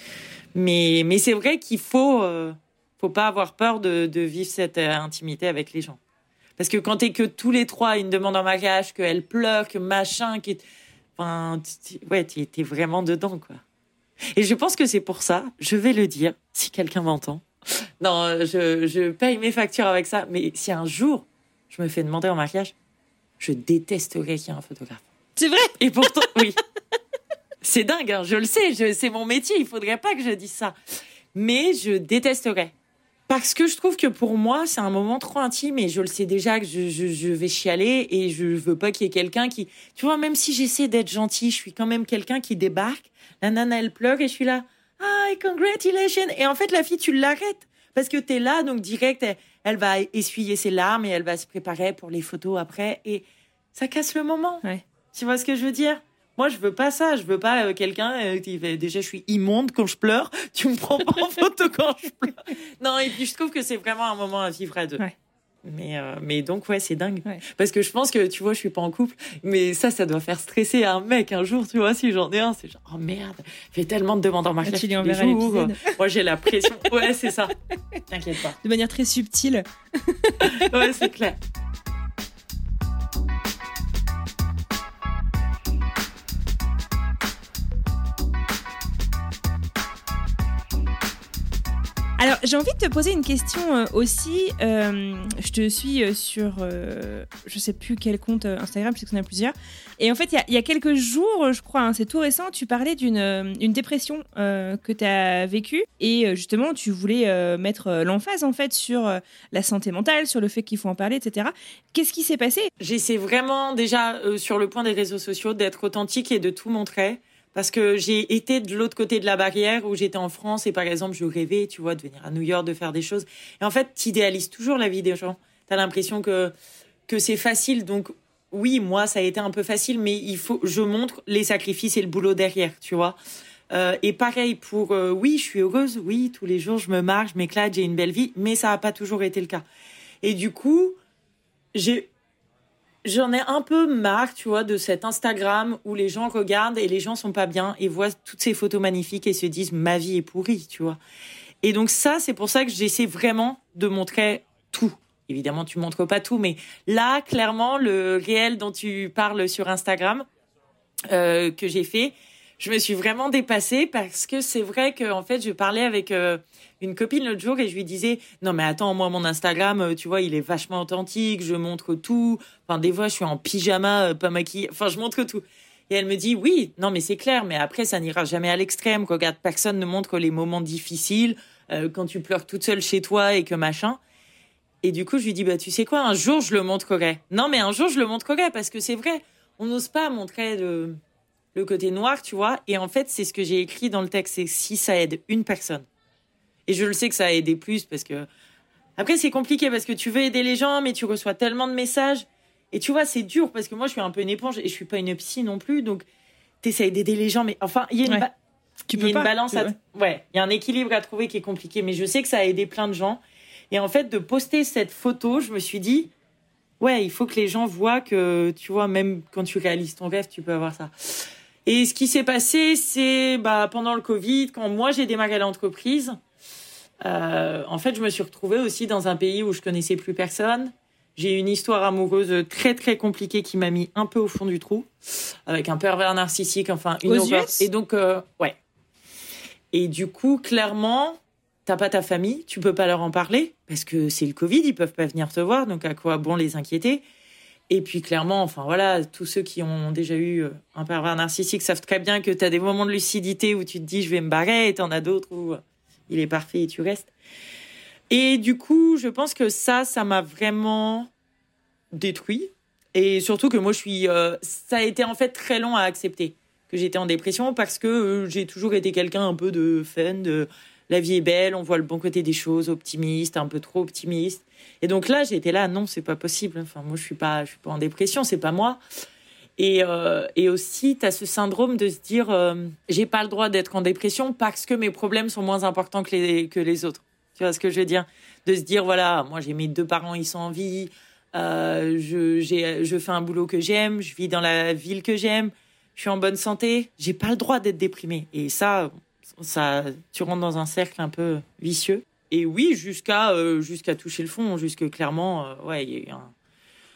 Mais, mais c'est vrai qu'il faut... Euh, faut pas avoir peur de, de vivre cette euh, intimité avec les gens. Parce que quand t'es que tous les trois à une demande en mariage, qu'elle pleure, que machin, qui... Enfin, tu, tu, ouais, tu étais vraiment dedans, quoi. Et je pense que c'est pour ça, je vais le dire, si quelqu'un m'entend. Non, je, je paye mes factures avec ça. Mais si un jour, je me fais demander en mariage, je détesterais qu'il y ait un photographe. C'est vrai ? Et pourtant, oui. C'est dingue, hein, je le sais, je, c'est mon métier, il faudrait pas que je dise ça. Mais je détesterais. Parce que je trouve que pour moi, c'est un moment trop intime et je le sais déjà que je, je, je vais chialer et je veux pas qu'il y ait quelqu'un qui... Tu vois, même si j'essaie d'être gentille, je suis quand même quelqu'un qui débarque, la nana, elle pleure et je suis là, « Hi, congratulations !» Et en fait, la fille, tu l'arrêtes parce que t'es là, donc direct, elle, elle va essuyer ses larmes et elle va se préparer pour les photos après et ça casse le moment. Ouais. Tu vois ce que je veux dire ? Moi, je veux pas ça. Je veux pas euh, quelqu'un euh, qui fait déjà, je suis immonde quand je pleure. Tu me prends pas en photo quand je pleure. Non, et puis je trouve que c'est vraiment un moment à vivre à deux. Ouais. Mais, euh, mais donc, ouais, c'est dingue. Ouais. Parce que je pense que, tu vois, je suis pas en couple. Mais ça, ça doit faire stresser un mec un jour, tu vois, si j'en ai un. C'est genre, oh merde, il fait tellement de demandes en mariage. Ah, tu lui tous les enverras jours. l'épisode. Moi, j'ai la pression. Ouais, c'est ça. T'inquiète pas. De manière très subtile. Ouais, c'est clair. Alors, j'ai envie de te poser une question euh, aussi. Euh, je te suis euh, sur, euh, je sais plus quel compte euh, Instagram, je sais que c'en a plusieurs. Et en fait, il y, y a quelques jours, je crois, hein, c'est tout récent, tu parlais d'une euh, une dépression euh, que tu as vécue. Et euh, justement, tu voulais euh, mettre euh, l'emphase, en fait, sur euh, la santé mentale, sur le fait qu'il faut en parler, et cetera. Qu'est-ce qui s'est passé ? J'essaie vraiment, déjà, euh, sur le point des réseaux sociaux, d'être authentique et de tout montrer. Parce que j'ai été de l'autre côté de la barrière où j'étais en France et par exemple, je rêvais, tu vois, de venir à New York, de faire des choses. Et en fait, tu idéalises toujours la vie des gens. Tu as l'impression que, que c'est facile. Donc, oui, moi, ça a été un peu facile, mais il faut, je montre les sacrifices et le boulot derrière, tu vois. Euh, et pareil pour, euh, oui, je suis heureuse, oui, tous les jours, je me marre, je m'éclate, j'ai une belle vie, mais ça n'a pas toujours été le cas. Et du coup, j'ai... J'en ai un peu marre, tu vois, de cet Instagram où les gens regardent et les gens sont pas bien et voient toutes ces photos magnifiques et se disent « ma vie est pourrie », tu vois. Et donc ça, c'est pour ça que j'essaie vraiment de montrer tout. Évidemment, tu montres pas tout, mais là, clairement, le réel dont tu parles sur Instagram, euh, que j'ai fait, je me suis vraiment dépassée parce que c'est vrai que en fait, je parlais avec euh, une copine l'autre jour et je lui disais non mais attends, moi mon Instagram, euh, tu vois, il est vachement authentique, je montre tout. Enfin des fois, je suis en pyjama, euh, pas maquillée. Enfin, je montre tout. Et elle me dit oui, non mais c'est clair, mais après ça n'ira jamais à l'extrême. Regarde, personne ne montre les moments difficiles euh, quand tu pleures toute seule chez toi et que machin. Et du coup, je lui dis bah tu sais quoi, un jour je le montrerai. Non mais un jour je le montrerai parce que c'est vrai, on n'ose pas montrer le le côté noir, tu vois. Et en fait, c'est ce que j'ai écrit dans le texte, c'est si ça aide une personne. Et je le sais que ça a aidé plus parce que... Après, c'est compliqué parce que tu veux aider les gens, mais tu reçois tellement de messages. Et tu vois, c'est dur parce que moi, je suis un peu une éponge et je suis pas une psy non plus. Donc, t'essayes d'aider les gens, mais enfin, il y a une, ouais. ba... tu y peux a une pas, balance tu à... veux. Ouais, il y a un équilibre à trouver qui est compliqué. Mais je sais que ça a aidé plein de gens. Et en fait, de poster cette photo, je me suis dit... Ouais, il faut que les gens voient que, tu vois, même quand tu réalises ton rêve, tu peux avoir ça. Et ce qui s'est passé, c'est bah, pendant le Covid, quand moi j'ai démarré l'entreprise, euh, en fait, je me suis retrouvée aussi dans un pays où je connaissais plus personne. J'ai eu une histoire amoureuse très très compliquée qui m'a mis un peu au fond du trou, avec un pervers narcissique, enfin une Aux horreur. U S ? Et donc, euh, ouais. Et du coup, clairement, t'as pas ta famille, tu peux pas leur en parler parce que c'est le Covid, ils peuvent pas venir te voir, donc à quoi bon les inquiéter ? Et puis clairement, enfin voilà, tous ceux qui ont déjà eu un pervers narcissique savent très bien que tu as des moments de lucidité où tu te dis je vais me barrer et t'en as d'autres où il est parfait et tu restes. Et du coup, je pense que ça, ça m'a vraiment détruit. Et surtout que moi, je suis, euh, ça a été en fait très long à accepter que j'étais en dépression parce que euh, j'ai toujours été quelqu'un un peu de fun, de la vie est belle, on voit le bon côté des choses, optimiste, un peu trop optimiste. Et donc là, j'étais là, non, c'est pas possible. Enfin, moi, je suis pas, je suis pas en dépression, c'est pas moi. Et, euh, et aussi, t'as ce syndrome de se dire, euh, j'ai pas le droit d'être en dépression parce que mes problèmes sont moins importants que les, que les autres. Tu vois ce que je veux dire ? De se dire, voilà, moi, j'ai mes deux parents, ils sont en vie, euh, je, j'ai, je fais un boulot que j'aime, je vis dans la ville que j'aime, je suis en bonne santé, j'ai pas le droit d'être déprimée. Et ça, ça, tu rentres dans un cercle un peu vicieux. Et oui, jusqu'à euh, jusqu'à toucher le fond, jusque clairement, euh, ouais, il y a eu un,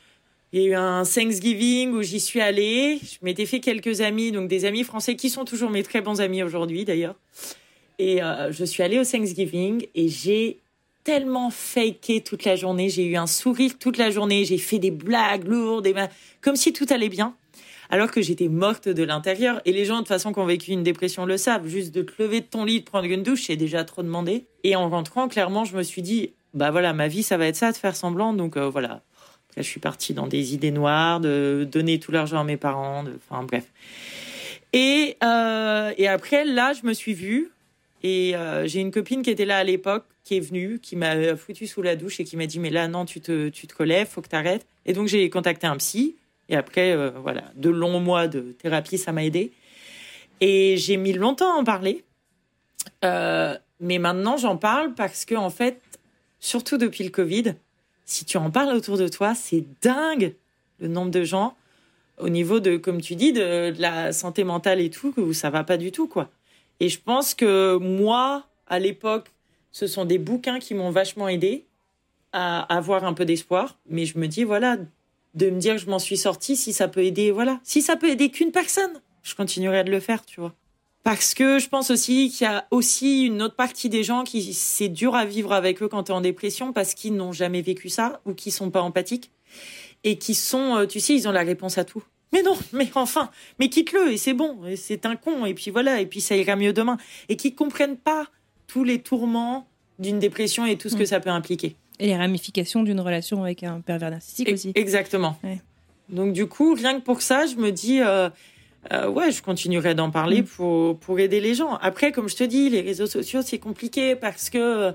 Il y a eu un Thanksgiving où j'y suis allée. Je m'étais fait quelques amis, donc des amis français qui sont toujours mes très bons amis aujourd'hui d'ailleurs. Et euh, je suis allée au Thanksgiving et j'ai tellement faké toute la journée. J'ai eu un sourire toute la journée. J'ai fait des blagues lourdes, des ma... comme si tout allait bien. Alors que j'étais morte de l'intérieur. Et les gens, de toute façon, qui ont vécu une dépression le savent. Juste de te lever de ton lit, de prendre une douche, c'est déjà trop demandé. Et en rentrant, clairement, je me suis dit, bah voilà, ma vie, ça va être ça, de faire semblant. Donc euh, voilà. Après, je suis partie dans des idées noires, de donner tout l'argent à mes parents. De... Enfin, bref. Et, euh, et après, là, je me suis vue. Et euh, j'ai une copine qui était là à l'époque, qui est venue, qui m'a foutu sous la douche et qui m'a dit, mais là, non, tu te, tu te relèves, faut que t'arrêtes. Et donc, j'ai contacté un psy. Et après, euh, voilà, de longs mois de thérapie, ça m'a aidée. Et j'ai mis longtemps à en parler. Euh, mais maintenant, j'en parle parce que, en fait, surtout depuis le Covid, si tu en parles autour de toi, c'est dingue le nombre de gens au niveau de, comme tu dis, de, de la santé mentale et tout, où ça va pas du tout, quoi. Et je pense que moi, à l'époque, ce sont des bouquins qui m'ont vachement aidée à avoir un peu d'espoir. Mais je me dis, voilà, de me dire que je m'en suis sortie, si ça peut aider, voilà. Si ça peut aider qu'une personne, je continuerai de le faire, tu vois. Parce que je pense aussi qu'il y a aussi une autre partie des gens qui, c'est dur à vivre avec eux quand t'es en dépression parce qu'ils n'ont jamais vécu ça ou qui sont pas empathiques et qui sont, tu sais, ils ont la réponse à tout. Mais non, mais enfin, mais quitte-le et c'est bon, et c'est un con et puis voilà, et puis ça ira mieux demain. Et qui comprennent pas tous les tourments d'une dépression et tout ce que ça peut impliquer. Et les ramifications d'une relation avec un pervers narcissique et, aussi. Exactement. Ouais. Donc du coup, rien que pour ça, je me dis, euh, euh, ouais, je continuerai d'en parler mmh. pour, pour aider les gens. Après, comme je te dis, les réseaux sociaux, c'est compliqué parce que euh,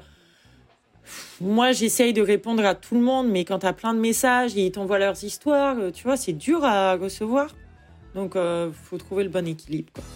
moi, j'essaye de répondre à tout le monde, mais quand tu as plein de messages et ils t'envoient leurs histoires, tu vois, c'est dur à recevoir. Donc, il euh, faut trouver le bon équilibre, quoi.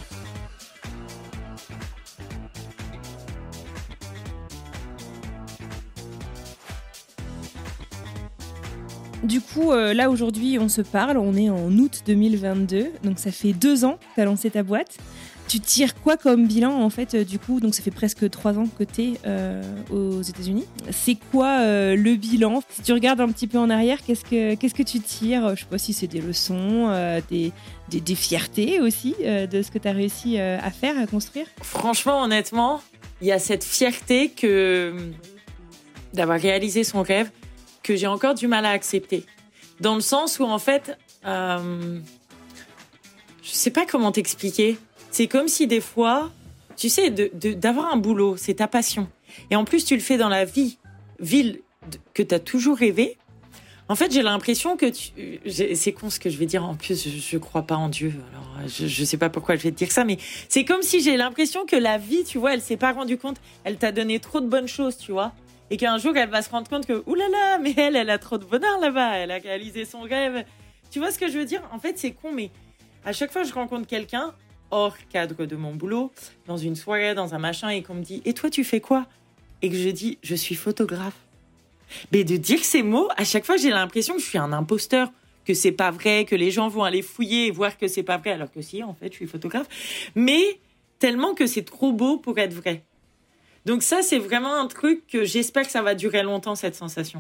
Du coup, euh, là, aujourd'hui, on se parle. On est en août deux mille vingt-deux. Donc, ça fait deux ans que tu as lancé ta boîte. Tu tires quoi comme bilan, en fait, euh, du coup? Donc, ça fait presque trois ans que tu es euh, aux États-Unis. C'est quoi euh, le bilan? Si tu regardes un petit peu en arrière, qu'est-ce que, qu'est-ce que tu tires? Je sais pas si c'est des leçons, euh, des, des, des fiertés aussi euh, de ce que tu as réussi euh, à faire, à construire. Franchement, honnêtement, il y a cette fierté que d'avoir réalisé son rêve que j'ai encore du mal à accepter. Dans le sens où, en fait, euh, je sais pas comment t'expliquer. C'est comme si des fois, tu sais, de, de, d'avoir un boulot, c'est ta passion. Et en plus, tu le fais dans la vie, ville que tu as toujours rêvé. En fait, j'ai l'impression que tu... C'est con ce que je vais dire. En plus, je, je crois pas en Dieu. Alors, je, je sais pas pourquoi je vais te dire ça, mais c'est comme si j'ai l'impression que la vie, tu vois, elle s'est pas rendue compte. Elle t'a donné trop de bonnes choses, tu vois. Et qu'un jour, elle va se rendre compte que, oulala, mais elle, elle a trop de bonheur là-bas. Elle a réalisé son rêve. Tu vois ce que je veux dire? En fait, c'est con, mais à chaque fois que je rencontre quelqu'un, hors cadre de mon boulot, dans une soirée, dans un machin, et qu'on me dit « Et toi, tu fais quoi ?» Et que je dis « Je suis photographe. » Mais de dire ces mots, à chaque fois, j'ai l'impression que je suis un imposteur, que c'est pas vrai, que les gens vont aller fouiller et voir que c'est pas vrai, alors que si, en fait, je suis photographe. Mais tellement que c'est trop beau pour être vrai. Donc ça, c'est vraiment un truc que j'espère que ça va durer longtemps, cette sensation.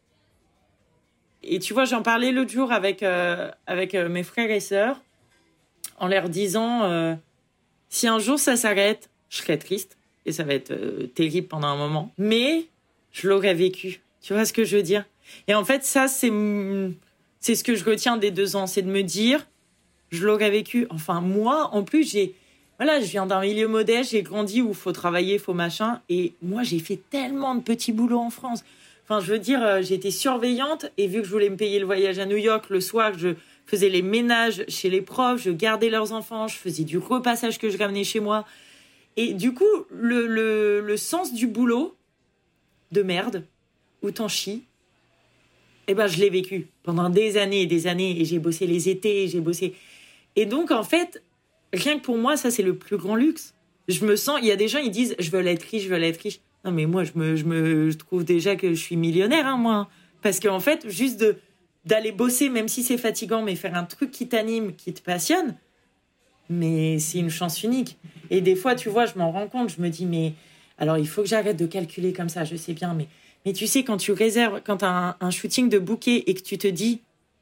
Et tu vois, j'en parlais l'autre jour avec, euh, avec euh, mes frères et sœurs, en leur disant, euh, si un jour ça s'arrête, je serai triste, et ça va être euh, terrible pendant un moment, mais je l'aurais vécu. Tu vois ce que je veux dire? Et en fait, ça, c'est, c'est ce que je retiens des deux ans, c'est de me dire, je l'aurais vécu. Enfin, moi, en plus, j'ai... Voilà, je viens d'un milieu modeste, j'ai grandi où il faut travailler, il faut machin. Et moi, j'ai fait tellement de petits boulots en France. Enfin, je veux dire, euh, j'étais surveillante et vu que je voulais me payer le voyage à New York, le soir, je faisais les ménages chez les profs, je gardais leurs enfants, je faisais du repassage que je ramenais chez moi. Et du coup, le, le, le sens du boulot, de merde, où t'en chies, eh ben, je l'ai vécu pendant des années et des années. Et j'ai bossé les étés, j'ai bossé... Et donc, en fait... Rien que pour moi, ça, c'est le plus grand luxe. Je me sens... Il y a des gens, ils disent « Je veux être riche, je veux être riche. » Non, mais moi, je me, je me je trouve déjà que je suis millionnaire, hein, moi. Parce qu'en fait, juste de, d'aller bosser, même si c'est fatigant, mais faire un truc qui t'anime, qui te passionne, mais c'est une chance unique. Et des fois, tu vois, je m'en rends compte, je me dis « Mais alors, il faut que j'arrête de calculer comme ça, je sais bien. » Mais, mais tu sais, quand tu réserves, quand tu as un, un shooting de bouquet et que tu te dis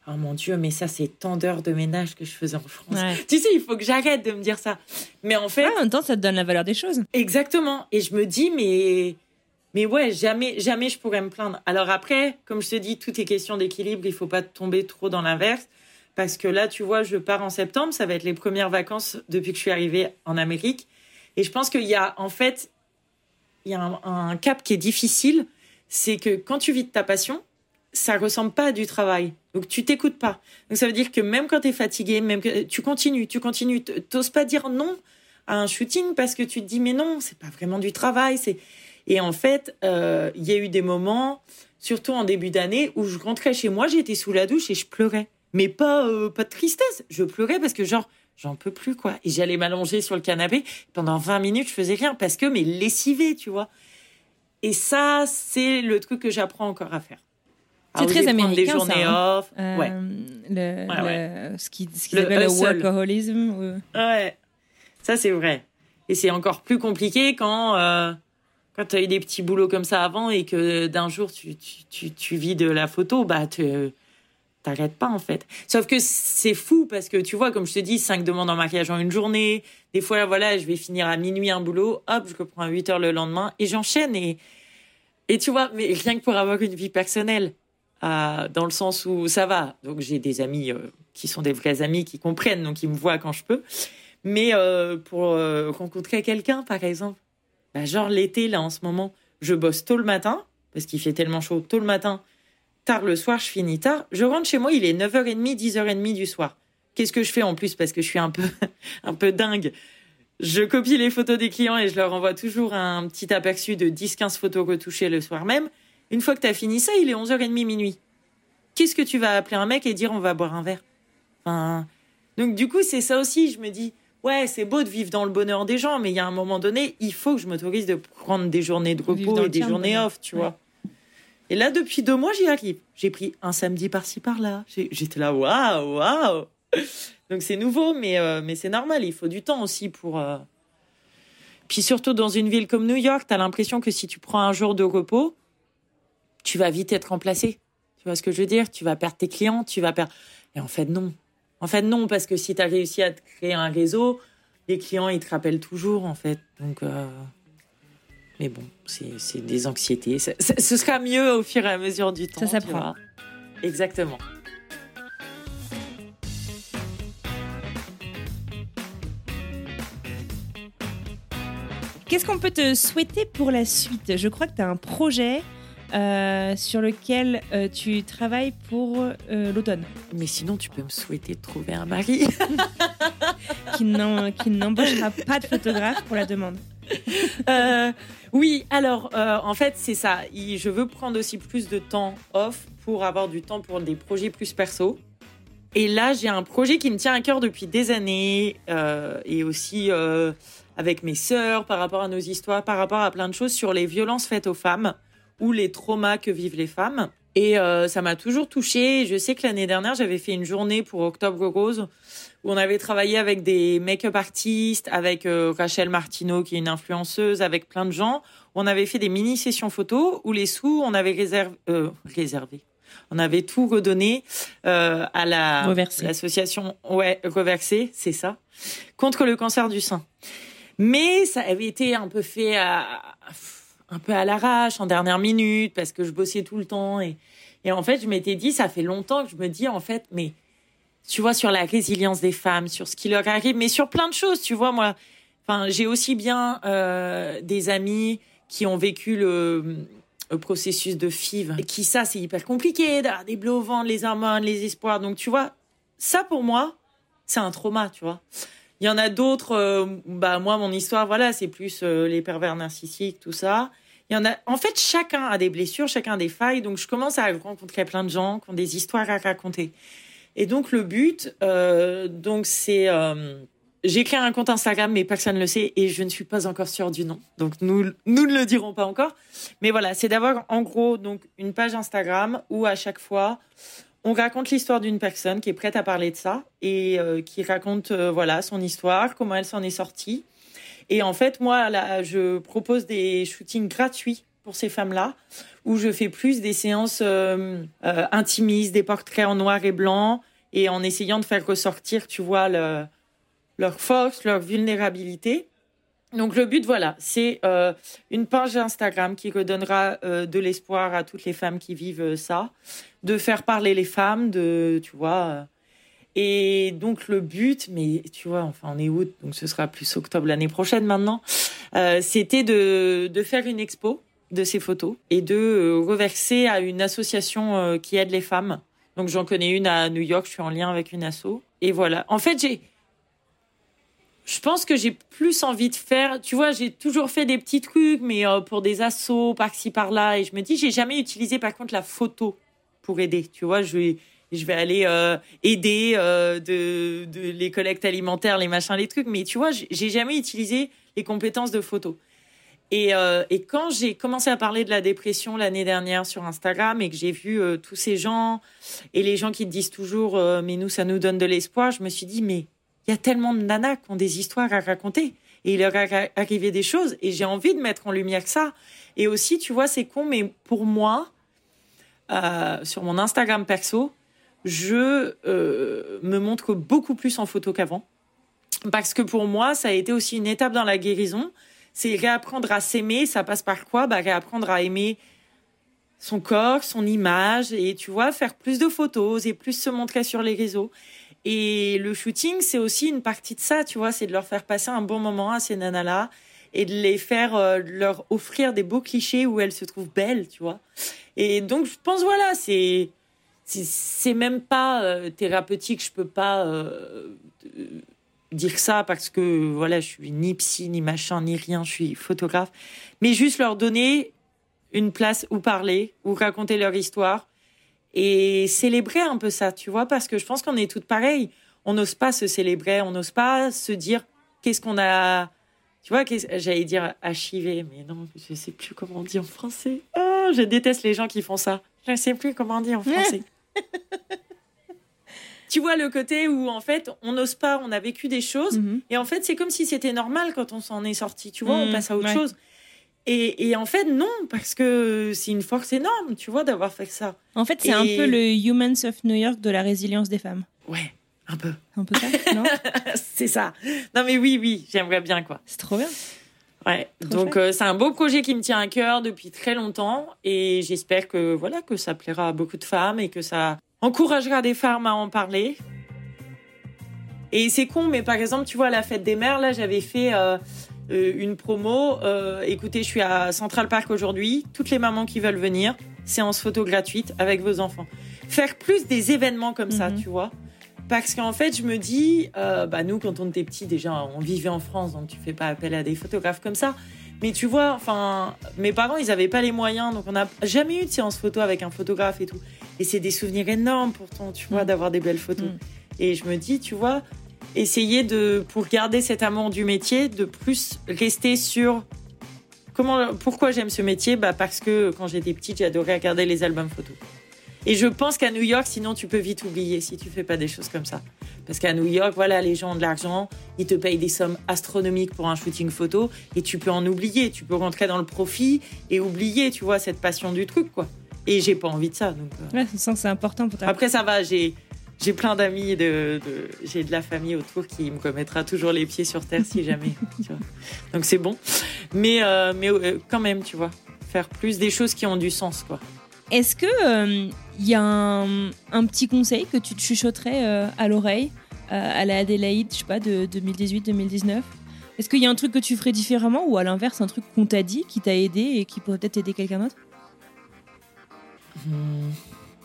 Oh mon Dieu, mais ça, c'est tant d'heures de ménage que je faisais en France. Ouais. Tu sais, il faut que j'arrête de me dire ça. Mais en fait... Ah, en même temps, ça te donne la valeur des choses. Exactement. Et je me dis, mais... Mais ouais, jamais, jamais je pourrais me plaindre. Alors après, comme je te dis, tout est question d'équilibre. Il faut pas tomber trop dans l'inverse. Parce que là, tu vois, je pars en septembre. Ça va être les premières vacances depuis que je suis arrivée en Amérique. Et je pense qu'il y a, en fait, il y a un, un cap qui est difficile. C'est que quand tu vis de ta passion, ça ressemble pas à du travail. Donc, tu t'écoutes pas. Donc, ça veut dire que même quand t'es fatigué, même que tu continues, tu continues. T'oses pas dire non à un shooting parce que tu te dis, mais non, c'est pas vraiment du travail. C'est... Et en fait, euh, il y a eu des moments, surtout en début d'année, où je rentrais chez moi, j'étais sous la douche et je pleurais. Mais pas, euh, pas de tristesse. Je pleurais parce que genre, j'en peux plus, quoi. Et j'allais m'allonger sur le canapé. Pendant vingt minutes, je faisais rien parce que, mais lessivé, tu vois. Et ça, c'est le truc que j'apprends encore à faire. C'est très américain, des journées ça, hein. off. Euh, ouais. Le, Ouais, le, ouais. Ce qui- ce qu'ils Le appellent le hustle. workaholism. Ou... Ouais. Ça, c'est vrai. Et c'est encore plus compliqué quand, euh, quand tu as eu des petits boulots comme ça avant et que d'un jour, tu, tu, tu, tu vis de la photo, bah, tu t'arrêtes pas, en fait. Sauf que c'est fou parce que, tu vois, comme je te dis, cinq demandes en mariage en une journée. Des fois, voilà, je vais finir à minuit un boulot. Hop, je reprends à huit heures le lendemain et j'enchaîne. Et, et tu vois, mais rien que pour avoir une vie personnelle, euh, dans le sens où ça va. Donc, j'ai des amis euh, qui sont des vrais amis, qui comprennent, donc ils me voient quand je peux. Mais euh, pour euh, rencontrer quelqu'un, par exemple, bah, genre l'été, là, en ce moment, je bosse tôt le matin, parce qu'il fait tellement chaud tôt le matin, tard le soir, je finis tard. Je rentre chez moi, il est neuf heures trente, dix heures trente du soir. Qu'est-ce que je fais en plus, parce que je suis un peu, un peu dingue. Je copie les photos des clients et je leur envoie toujours un petit aperçu de dix quinze photos retouchées le soir même. Une fois que tu as fini ça, il est onze heures trente, minuit. Qu'est-ce que tu vas appeler un mec et dire on va boire un verre? Enfin, donc du coup, c'est ça aussi, je me dis... Ouais, c'est beau de vivre dans le bonheur des gens, mais il y a un moment donné, il faut que je m'autorise de prendre des journées de repos et des journées off, tu ouais. vois. Et là, depuis deux mois, j'y arrive. J'ai pris un samedi par-ci, par-là. J'ai, j'étais là, waouh, waouh. Donc c'est nouveau, mais, euh, mais c'est normal. Il faut du temps aussi pour... Euh... Puis surtout dans une ville comme New York, t'as l'impression que si tu prends un jour de repos, tu vas vite être remplacé. Tu vois ce que je veux dire? Tu vas perdre tes clients, tu vas perdre... Et en fait, non. En fait, non, parce que si tu as réussi à te créer un réseau, les clients, ils te rappellent toujours, en fait. Donc, euh... Mais bon, c'est, c'est des anxiétés. Ça, ça, ce sera mieux au fur et à mesure du temps. Ça s'apprend. Tu vois. Exactement. Qu'est-ce qu'on peut te souhaiter pour la suite? Je crois que tu as un projet... Euh, sur lequel euh, tu travailles pour euh, l'automne. Mais sinon, tu peux me souhaiter de trouver un mari. qui, n'en, qui n'embauchera pas de photographe pour la demande. Euh, oui, alors, euh, en fait, c'est ça. Je veux prendre aussi plus de temps off pour avoir du temps pour des projets plus perso. Et là, j'ai un projet qui me tient à cœur depuis des années euh, et aussi euh, avec mes sœurs, par rapport à nos histoires, par rapport à plein de choses sur les violences faites aux femmes ou les traumas que vivent les femmes. Et euh, ça m'a toujours touchée. Je sais que l'année dernière, j'avais fait une journée pour Octobre Rose où on avait travaillé avec des make-up artistes, avec euh, Rachel Martineau, qui est une influenceuse, avec plein de gens. On avait fait des mini-sessions photos où les sous, on avait réservé... Euh, réservé. On avait tout redonné euh, à la, reversé. l'association... Ouais, reversé, c'est ça. Contre le cancer du sein. Mais ça avait été un peu fait à... un peu à l'arrache, en dernière minute, parce que je bossais tout le temps. Et, et en fait, je m'étais dit, ça fait longtemps que je me dis, en fait, mais tu vois, sur la résilience des femmes, sur ce qui leur arrive, mais sur plein de choses, tu vois, moi, enfin, j'ai aussi bien euh, des amis qui ont vécu le, le processus de F I V, et qui, ça, c'est hyper compliqué, d'avoir des bleus au ventre, les hormones, les espoirs. Donc, tu vois, ça, pour moi, c'est un trauma, tu vois. Il y en a d'autres, euh, bah, moi, mon histoire, voilà, c'est plus euh, les pervers narcissiques, tout ça. Il y en a, en fait, chacun a des blessures, chacun a des failles. Donc, je commence à rencontrer plein de gens qui ont des histoires à raconter. Et donc, le but, euh, donc, c'est... Euh, j'ai créé un compte Instagram, mais personne ne le sait. Et je ne suis pas encore sûre du nom. Donc, nous, nous ne le dirons pas encore. Mais voilà, c'est d'avoir, en gros, donc, une page Instagram où, à chaque fois, on raconte l'histoire d'une personne qui est prête à parler de ça et euh, qui raconte, euh, voilà, son histoire, comment elle s'en est sortie. Et en fait, moi, là, je propose des shootings gratuits pour ces femmes-là, où je fais plus des séances euh, euh, intimistes, des portraits en noir et blanc, et en essayant de faire ressortir, tu vois, le, leur force, leur vulnérabilité. Donc le but, voilà, c'est euh, une page Instagram qui redonnera euh, de l'espoir à toutes les femmes qui vivent ça, de faire parler les femmes, de, tu vois. Euh, et donc le but, mais tu vois, enfin on est août, donc ce sera plus octobre l'année prochaine maintenant, euh, c'était de, de faire une expo de ces photos et de euh, reverser à une association euh, qui aide les femmes. Donc j'en connais une à New York, je suis en lien avec une asso. Et voilà, en fait j'ai... Je pense que j'ai plus envie de faire... Tu vois, j'ai toujours fait des petits trucs, mais euh, pour des assos, par-ci, par-là. Et je me dis, j'ai jamais utilisé, par contre, la photo pour aider. Tu vois, je vais, je vais aller euh, aider euh, de, de les collectes alimentaires, les machins, les trucs. Mais tu vois, j'ai jamais utilisé les compétences de photo. Et, euh, et quand j'ai commencé à parler de la dépression l'année dernière sur Instagram et que j'ai vu euh, tous ces gens et les gens qui te disent toujours euh, « mais nous, ça nous donne de l'espoir », je me suis dit « mais... » il y a tellement de nanas qui ont des histoires à raconter et il leur est arrivé des choses et j'ai envie de mettre en lumière ça. Et aussi, tu vois, c'est con, mais pour moi, euh, sur mon Instagram perso, je euh, me montre beaucoup plus en photo qu'avant. Parce que pour moi, ça a été aussi une étape dans la guérison. C'est réapprendre à s'aimer. Ça passe par quoi ? Bah, réapprendre à aimer son corps, son image et, tu vois, faire plus de photos et plus se montrer sur les réseaux. Et le shooting, c'est aussi une partie de ça, tu vois, c'est de leur faire passer un bon moment à ces nanas-là et de les faire, euh, leur offrir des beaux clichés où elles se trouvent belles, tu vois. Et donc, je pense, voilà, c'est, c'est, c'est même pas euh, thérapeutique, je peux pas euh, dire ça parce que, voilà, je suis ni psy, ni machin, ni rien, je suis photographe. Mais juste leur donner une place où parler, où raconter leur histoire. Et célébrer un peu ça, tu vois, parce que je pense qu'on est toutes pareilles. On n'ose pas se célébrer, on n'ose pas se dire qu'est-ce qu'on a... Tu vois, j'allais dire achivé, mais non, je ne sais plus comment on dit en français. Oh, je déteste les gens qui font ça. Je ne sais plus comment on dit en français. Tu vois le côté où, en fait, on n'ose pas, on a vécu des choses, mm-hmm. et en fait, c'est comme si c'était normal quand on s'en est sorti, tu vois, mm-hmm. on passe à autre ouais. chose. Et, et en fait, non, parce que c'est une force énorme, tu vois, d'avoir fait ça. En fait, c'est et... un peu le Humans of New York de la résilience des femmes. Ouais, un peu. Un peu ça, non ? C'est ça. Non, mais oui, oui, j'aimerais bien, quoi. C'est trop bien. Ouais, trop donc euh, c'est un beau projet qui me tient à cœur depuis très longtemps. Et j'espère que, voilà, que ça plaira à beaucoup de femmes et que ça encouragera des femmes à en parler. Et c'est con, mais par exemple, tu vois, à la fête des mères, là, j'avais fait... Euh, Euh, une promo, euh, écoutez, je suis à Central Park aujourd'hui, toutes les mamans qui veulent venir, séance photo gratuite avec vos enfants. Faire plus des événements comme mm-hmm. ça, tu vois. Parce qu'en fait, je me dis, euh, bah nous, quand on était petits, déjà, on vivait en France, donc tu fais pas appel à des photographes comme ça. Mais tu vois, enfin, mes parents, ils avaient pas les moyens, donc on n'a jamais eu de séance photo avec un photographe et tout. Et c'est des souvenirs énormes pourtant, tu vois, mm. d'avoir des belles photos. Mm. Et je me dis, tu vois... essayer de, pour garder cet amour du métier, de plus rester sur comment, pourquoi j'aime ce métier, bah parce que quand j'étais petite, j'adorais regarder les albums photos. Et je pense qu'à New York, sinon tu peux vite oublier si tu fais pas des choses comme ça. Parce qu'à New York, voilà, les gens ont de l'argent, ils te payent des sommes astronomiques pour un shooting photo et tu peux en oublier, tu peux rentrer dans le profit et oublier, tu vois, cette passion du truc, quoi. Et j'ai pas envie de ça. Donc, euh... ouais, je sens que c'est important pour ta... Après, ça va, j'ai... J'ai plein d'amis, de, de, j'ai de la famille autour qui me remettra toujours les pieds sur terre si jamais. Tu vois. Donc c'est bon. Mais, euh, mais euh, quand même, tu vois, faire plus des choses qui ont du sens, quoi. Est-ce qu'il euh, y a un, un petit conseil que tu te chuchoterais euh, à l'oreille euh, à la Adélaïde, je sais pas, de deux mille dix-huit deux mille dix-neuf ? Est-ce qu'il y a un truc que tu ferais différemment ou à l'inverse, un truc qu'on t'a dit, qui t'a aidé et qui pourrait peut-être aider quelqu'un d'autre ? hmm.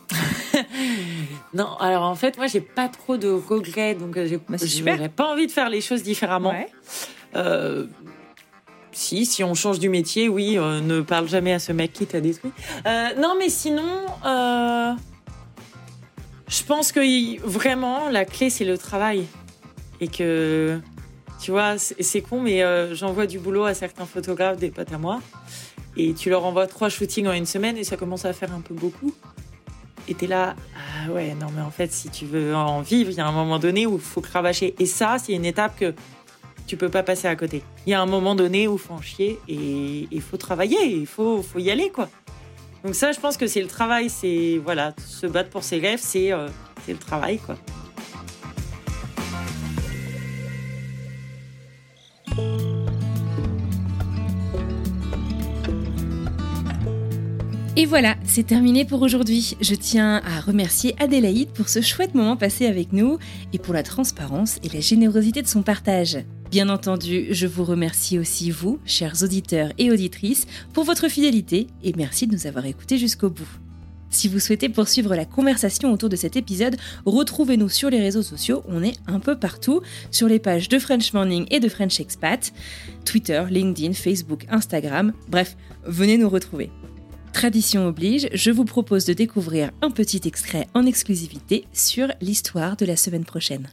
Non, alors en fait, moi, j'ai pas trop de regrets, donc j'ai, bah, j'aurais pas envie de faire les choses différemment. Ouais. Euh, si, si on change du métier, oui, euh, ne parle jamais à ce mec qui t'a détruit. Euh, non, mais sinon, euh, je pense que vraiment, la clé, c'est le travail. Et que, tu vois, c'est, c'est con, mais euh, j'envoie du boulot à certains photographes, des potes à moi, et tu leur envoies trois shootings en une semaine, et ça commence à faire un peu beaucoup. Et t'es là, ah ouais, non, mais en fait, si tu veux en vivre, il y a un moment donné où il faut cravacher. Et ça, c'est une étape que tu peux pas passer à côté. Il y a un moment donné où il faut en chier et il faut travailler, il faut, faut y aller, quoi. Donc ça, je pense que c'est le travail, c'est voilà, se battre pour ses rêves, c'est, euh, c'est le travail, quoi. Et voilà, c'est terminé pour aujourd'hui. Je tiens à remercier Adélaïde pour ce chouette moment passé avec nous et pour la transparence et la générosité de son partage. Bien entendu, je vous remercie aussi vous, chers auditeurs et auditrices, pour votre fidélité et merci de nous avoir écoutés jusqu'au bout. Si vous souhaitez poursuivre la conversation autour de cet épisode, retrouvez-nous sur les réseaux sociaux, on est un peu partout, sur les pages de French Morning et de French Expat, Twitter, LinkedIn, Facebook, Instagram, bref, venez nous retrouver. Tradition oblige, je vous propose de découvrir un petit extrait en exclusivité sur l'histoire de la semaine prochaine.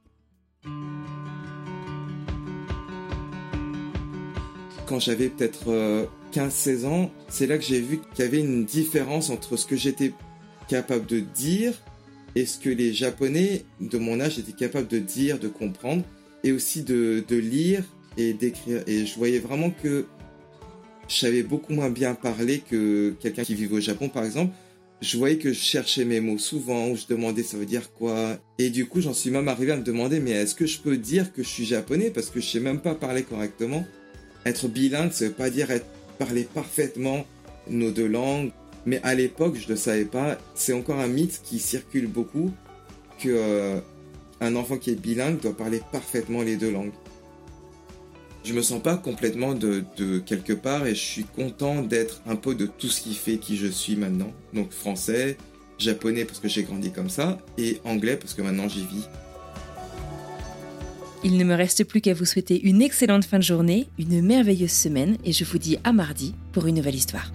Quand j'avais peut-être euh, quinze seize ans, c'est là que j'ai vu qu'il y avait une différence entre ce que j'étais capable de dire et ce que les Japonais de mon âge étaient capables de dire, de comprendre, et aussi de, de lire et d'écrire. Et je voyais vraiment que je savais beaucoup moins bien parler que quelqu'un qui vivait au Japon, par exemple. Je voyais que je cherchais mes mots souvent, où je demandais ça veut dire quoi. Et du coup, j'en suis même arrivé à me demander, mais est-ce que je peux dire que je suis japonais parce que je sais même pas parler correctement. Être bilingue, ça veut pas dire être, parler parfaitement nos deux langues. Mais à l'époque, je ne le savais pas. C'est encore un mythe qui circule beaucoup que euh, un enfant qui est bilingue doit parler parfaitement les deux langues. Je me sens pas complètement de, de quelque part et je suis content d'être un peu de tout ce qui fait qui je suis maintenant. Donc français, japonais parce que j'ai grandi comme ça et anglais parce que maintenant j'y vis. Il ne me reste plus qu'à vous souhaiter une excellente fin de journée, une merveilleuse semaine et je vous dis à mardi pour une nouvelle histoire.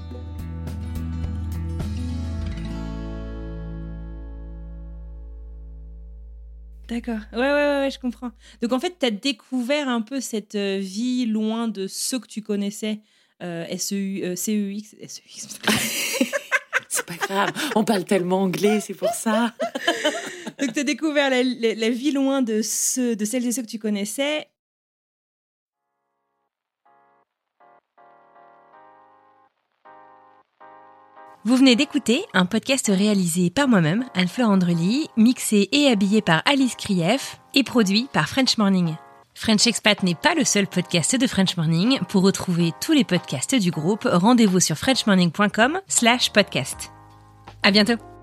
D'accord, ouais, ouais, ouais, ouais, je comprends. Donc en fait, tu as découvert un peu cette euh, vie loin de ceux que tu connaissais, euh, S E U, euh, C E X, S E X. C'est pas grave, on parle tellement anglais, c'est pour ça. Donc tu as découvert la, la, la vie loin de, ceux, de celles et ceux que tu connaissais. Vous venez d'écouter un podcast réalisé par moi-même, Anne-Fleur Andrely, mixé et habillé par Alice Krief et produit par French Morning. French Expat n'est pas le seul podcast de French Morning. Pour retrouver tous les podcasts du groupe, rendez-vous sur french morning point com slash podcast. À bientôt.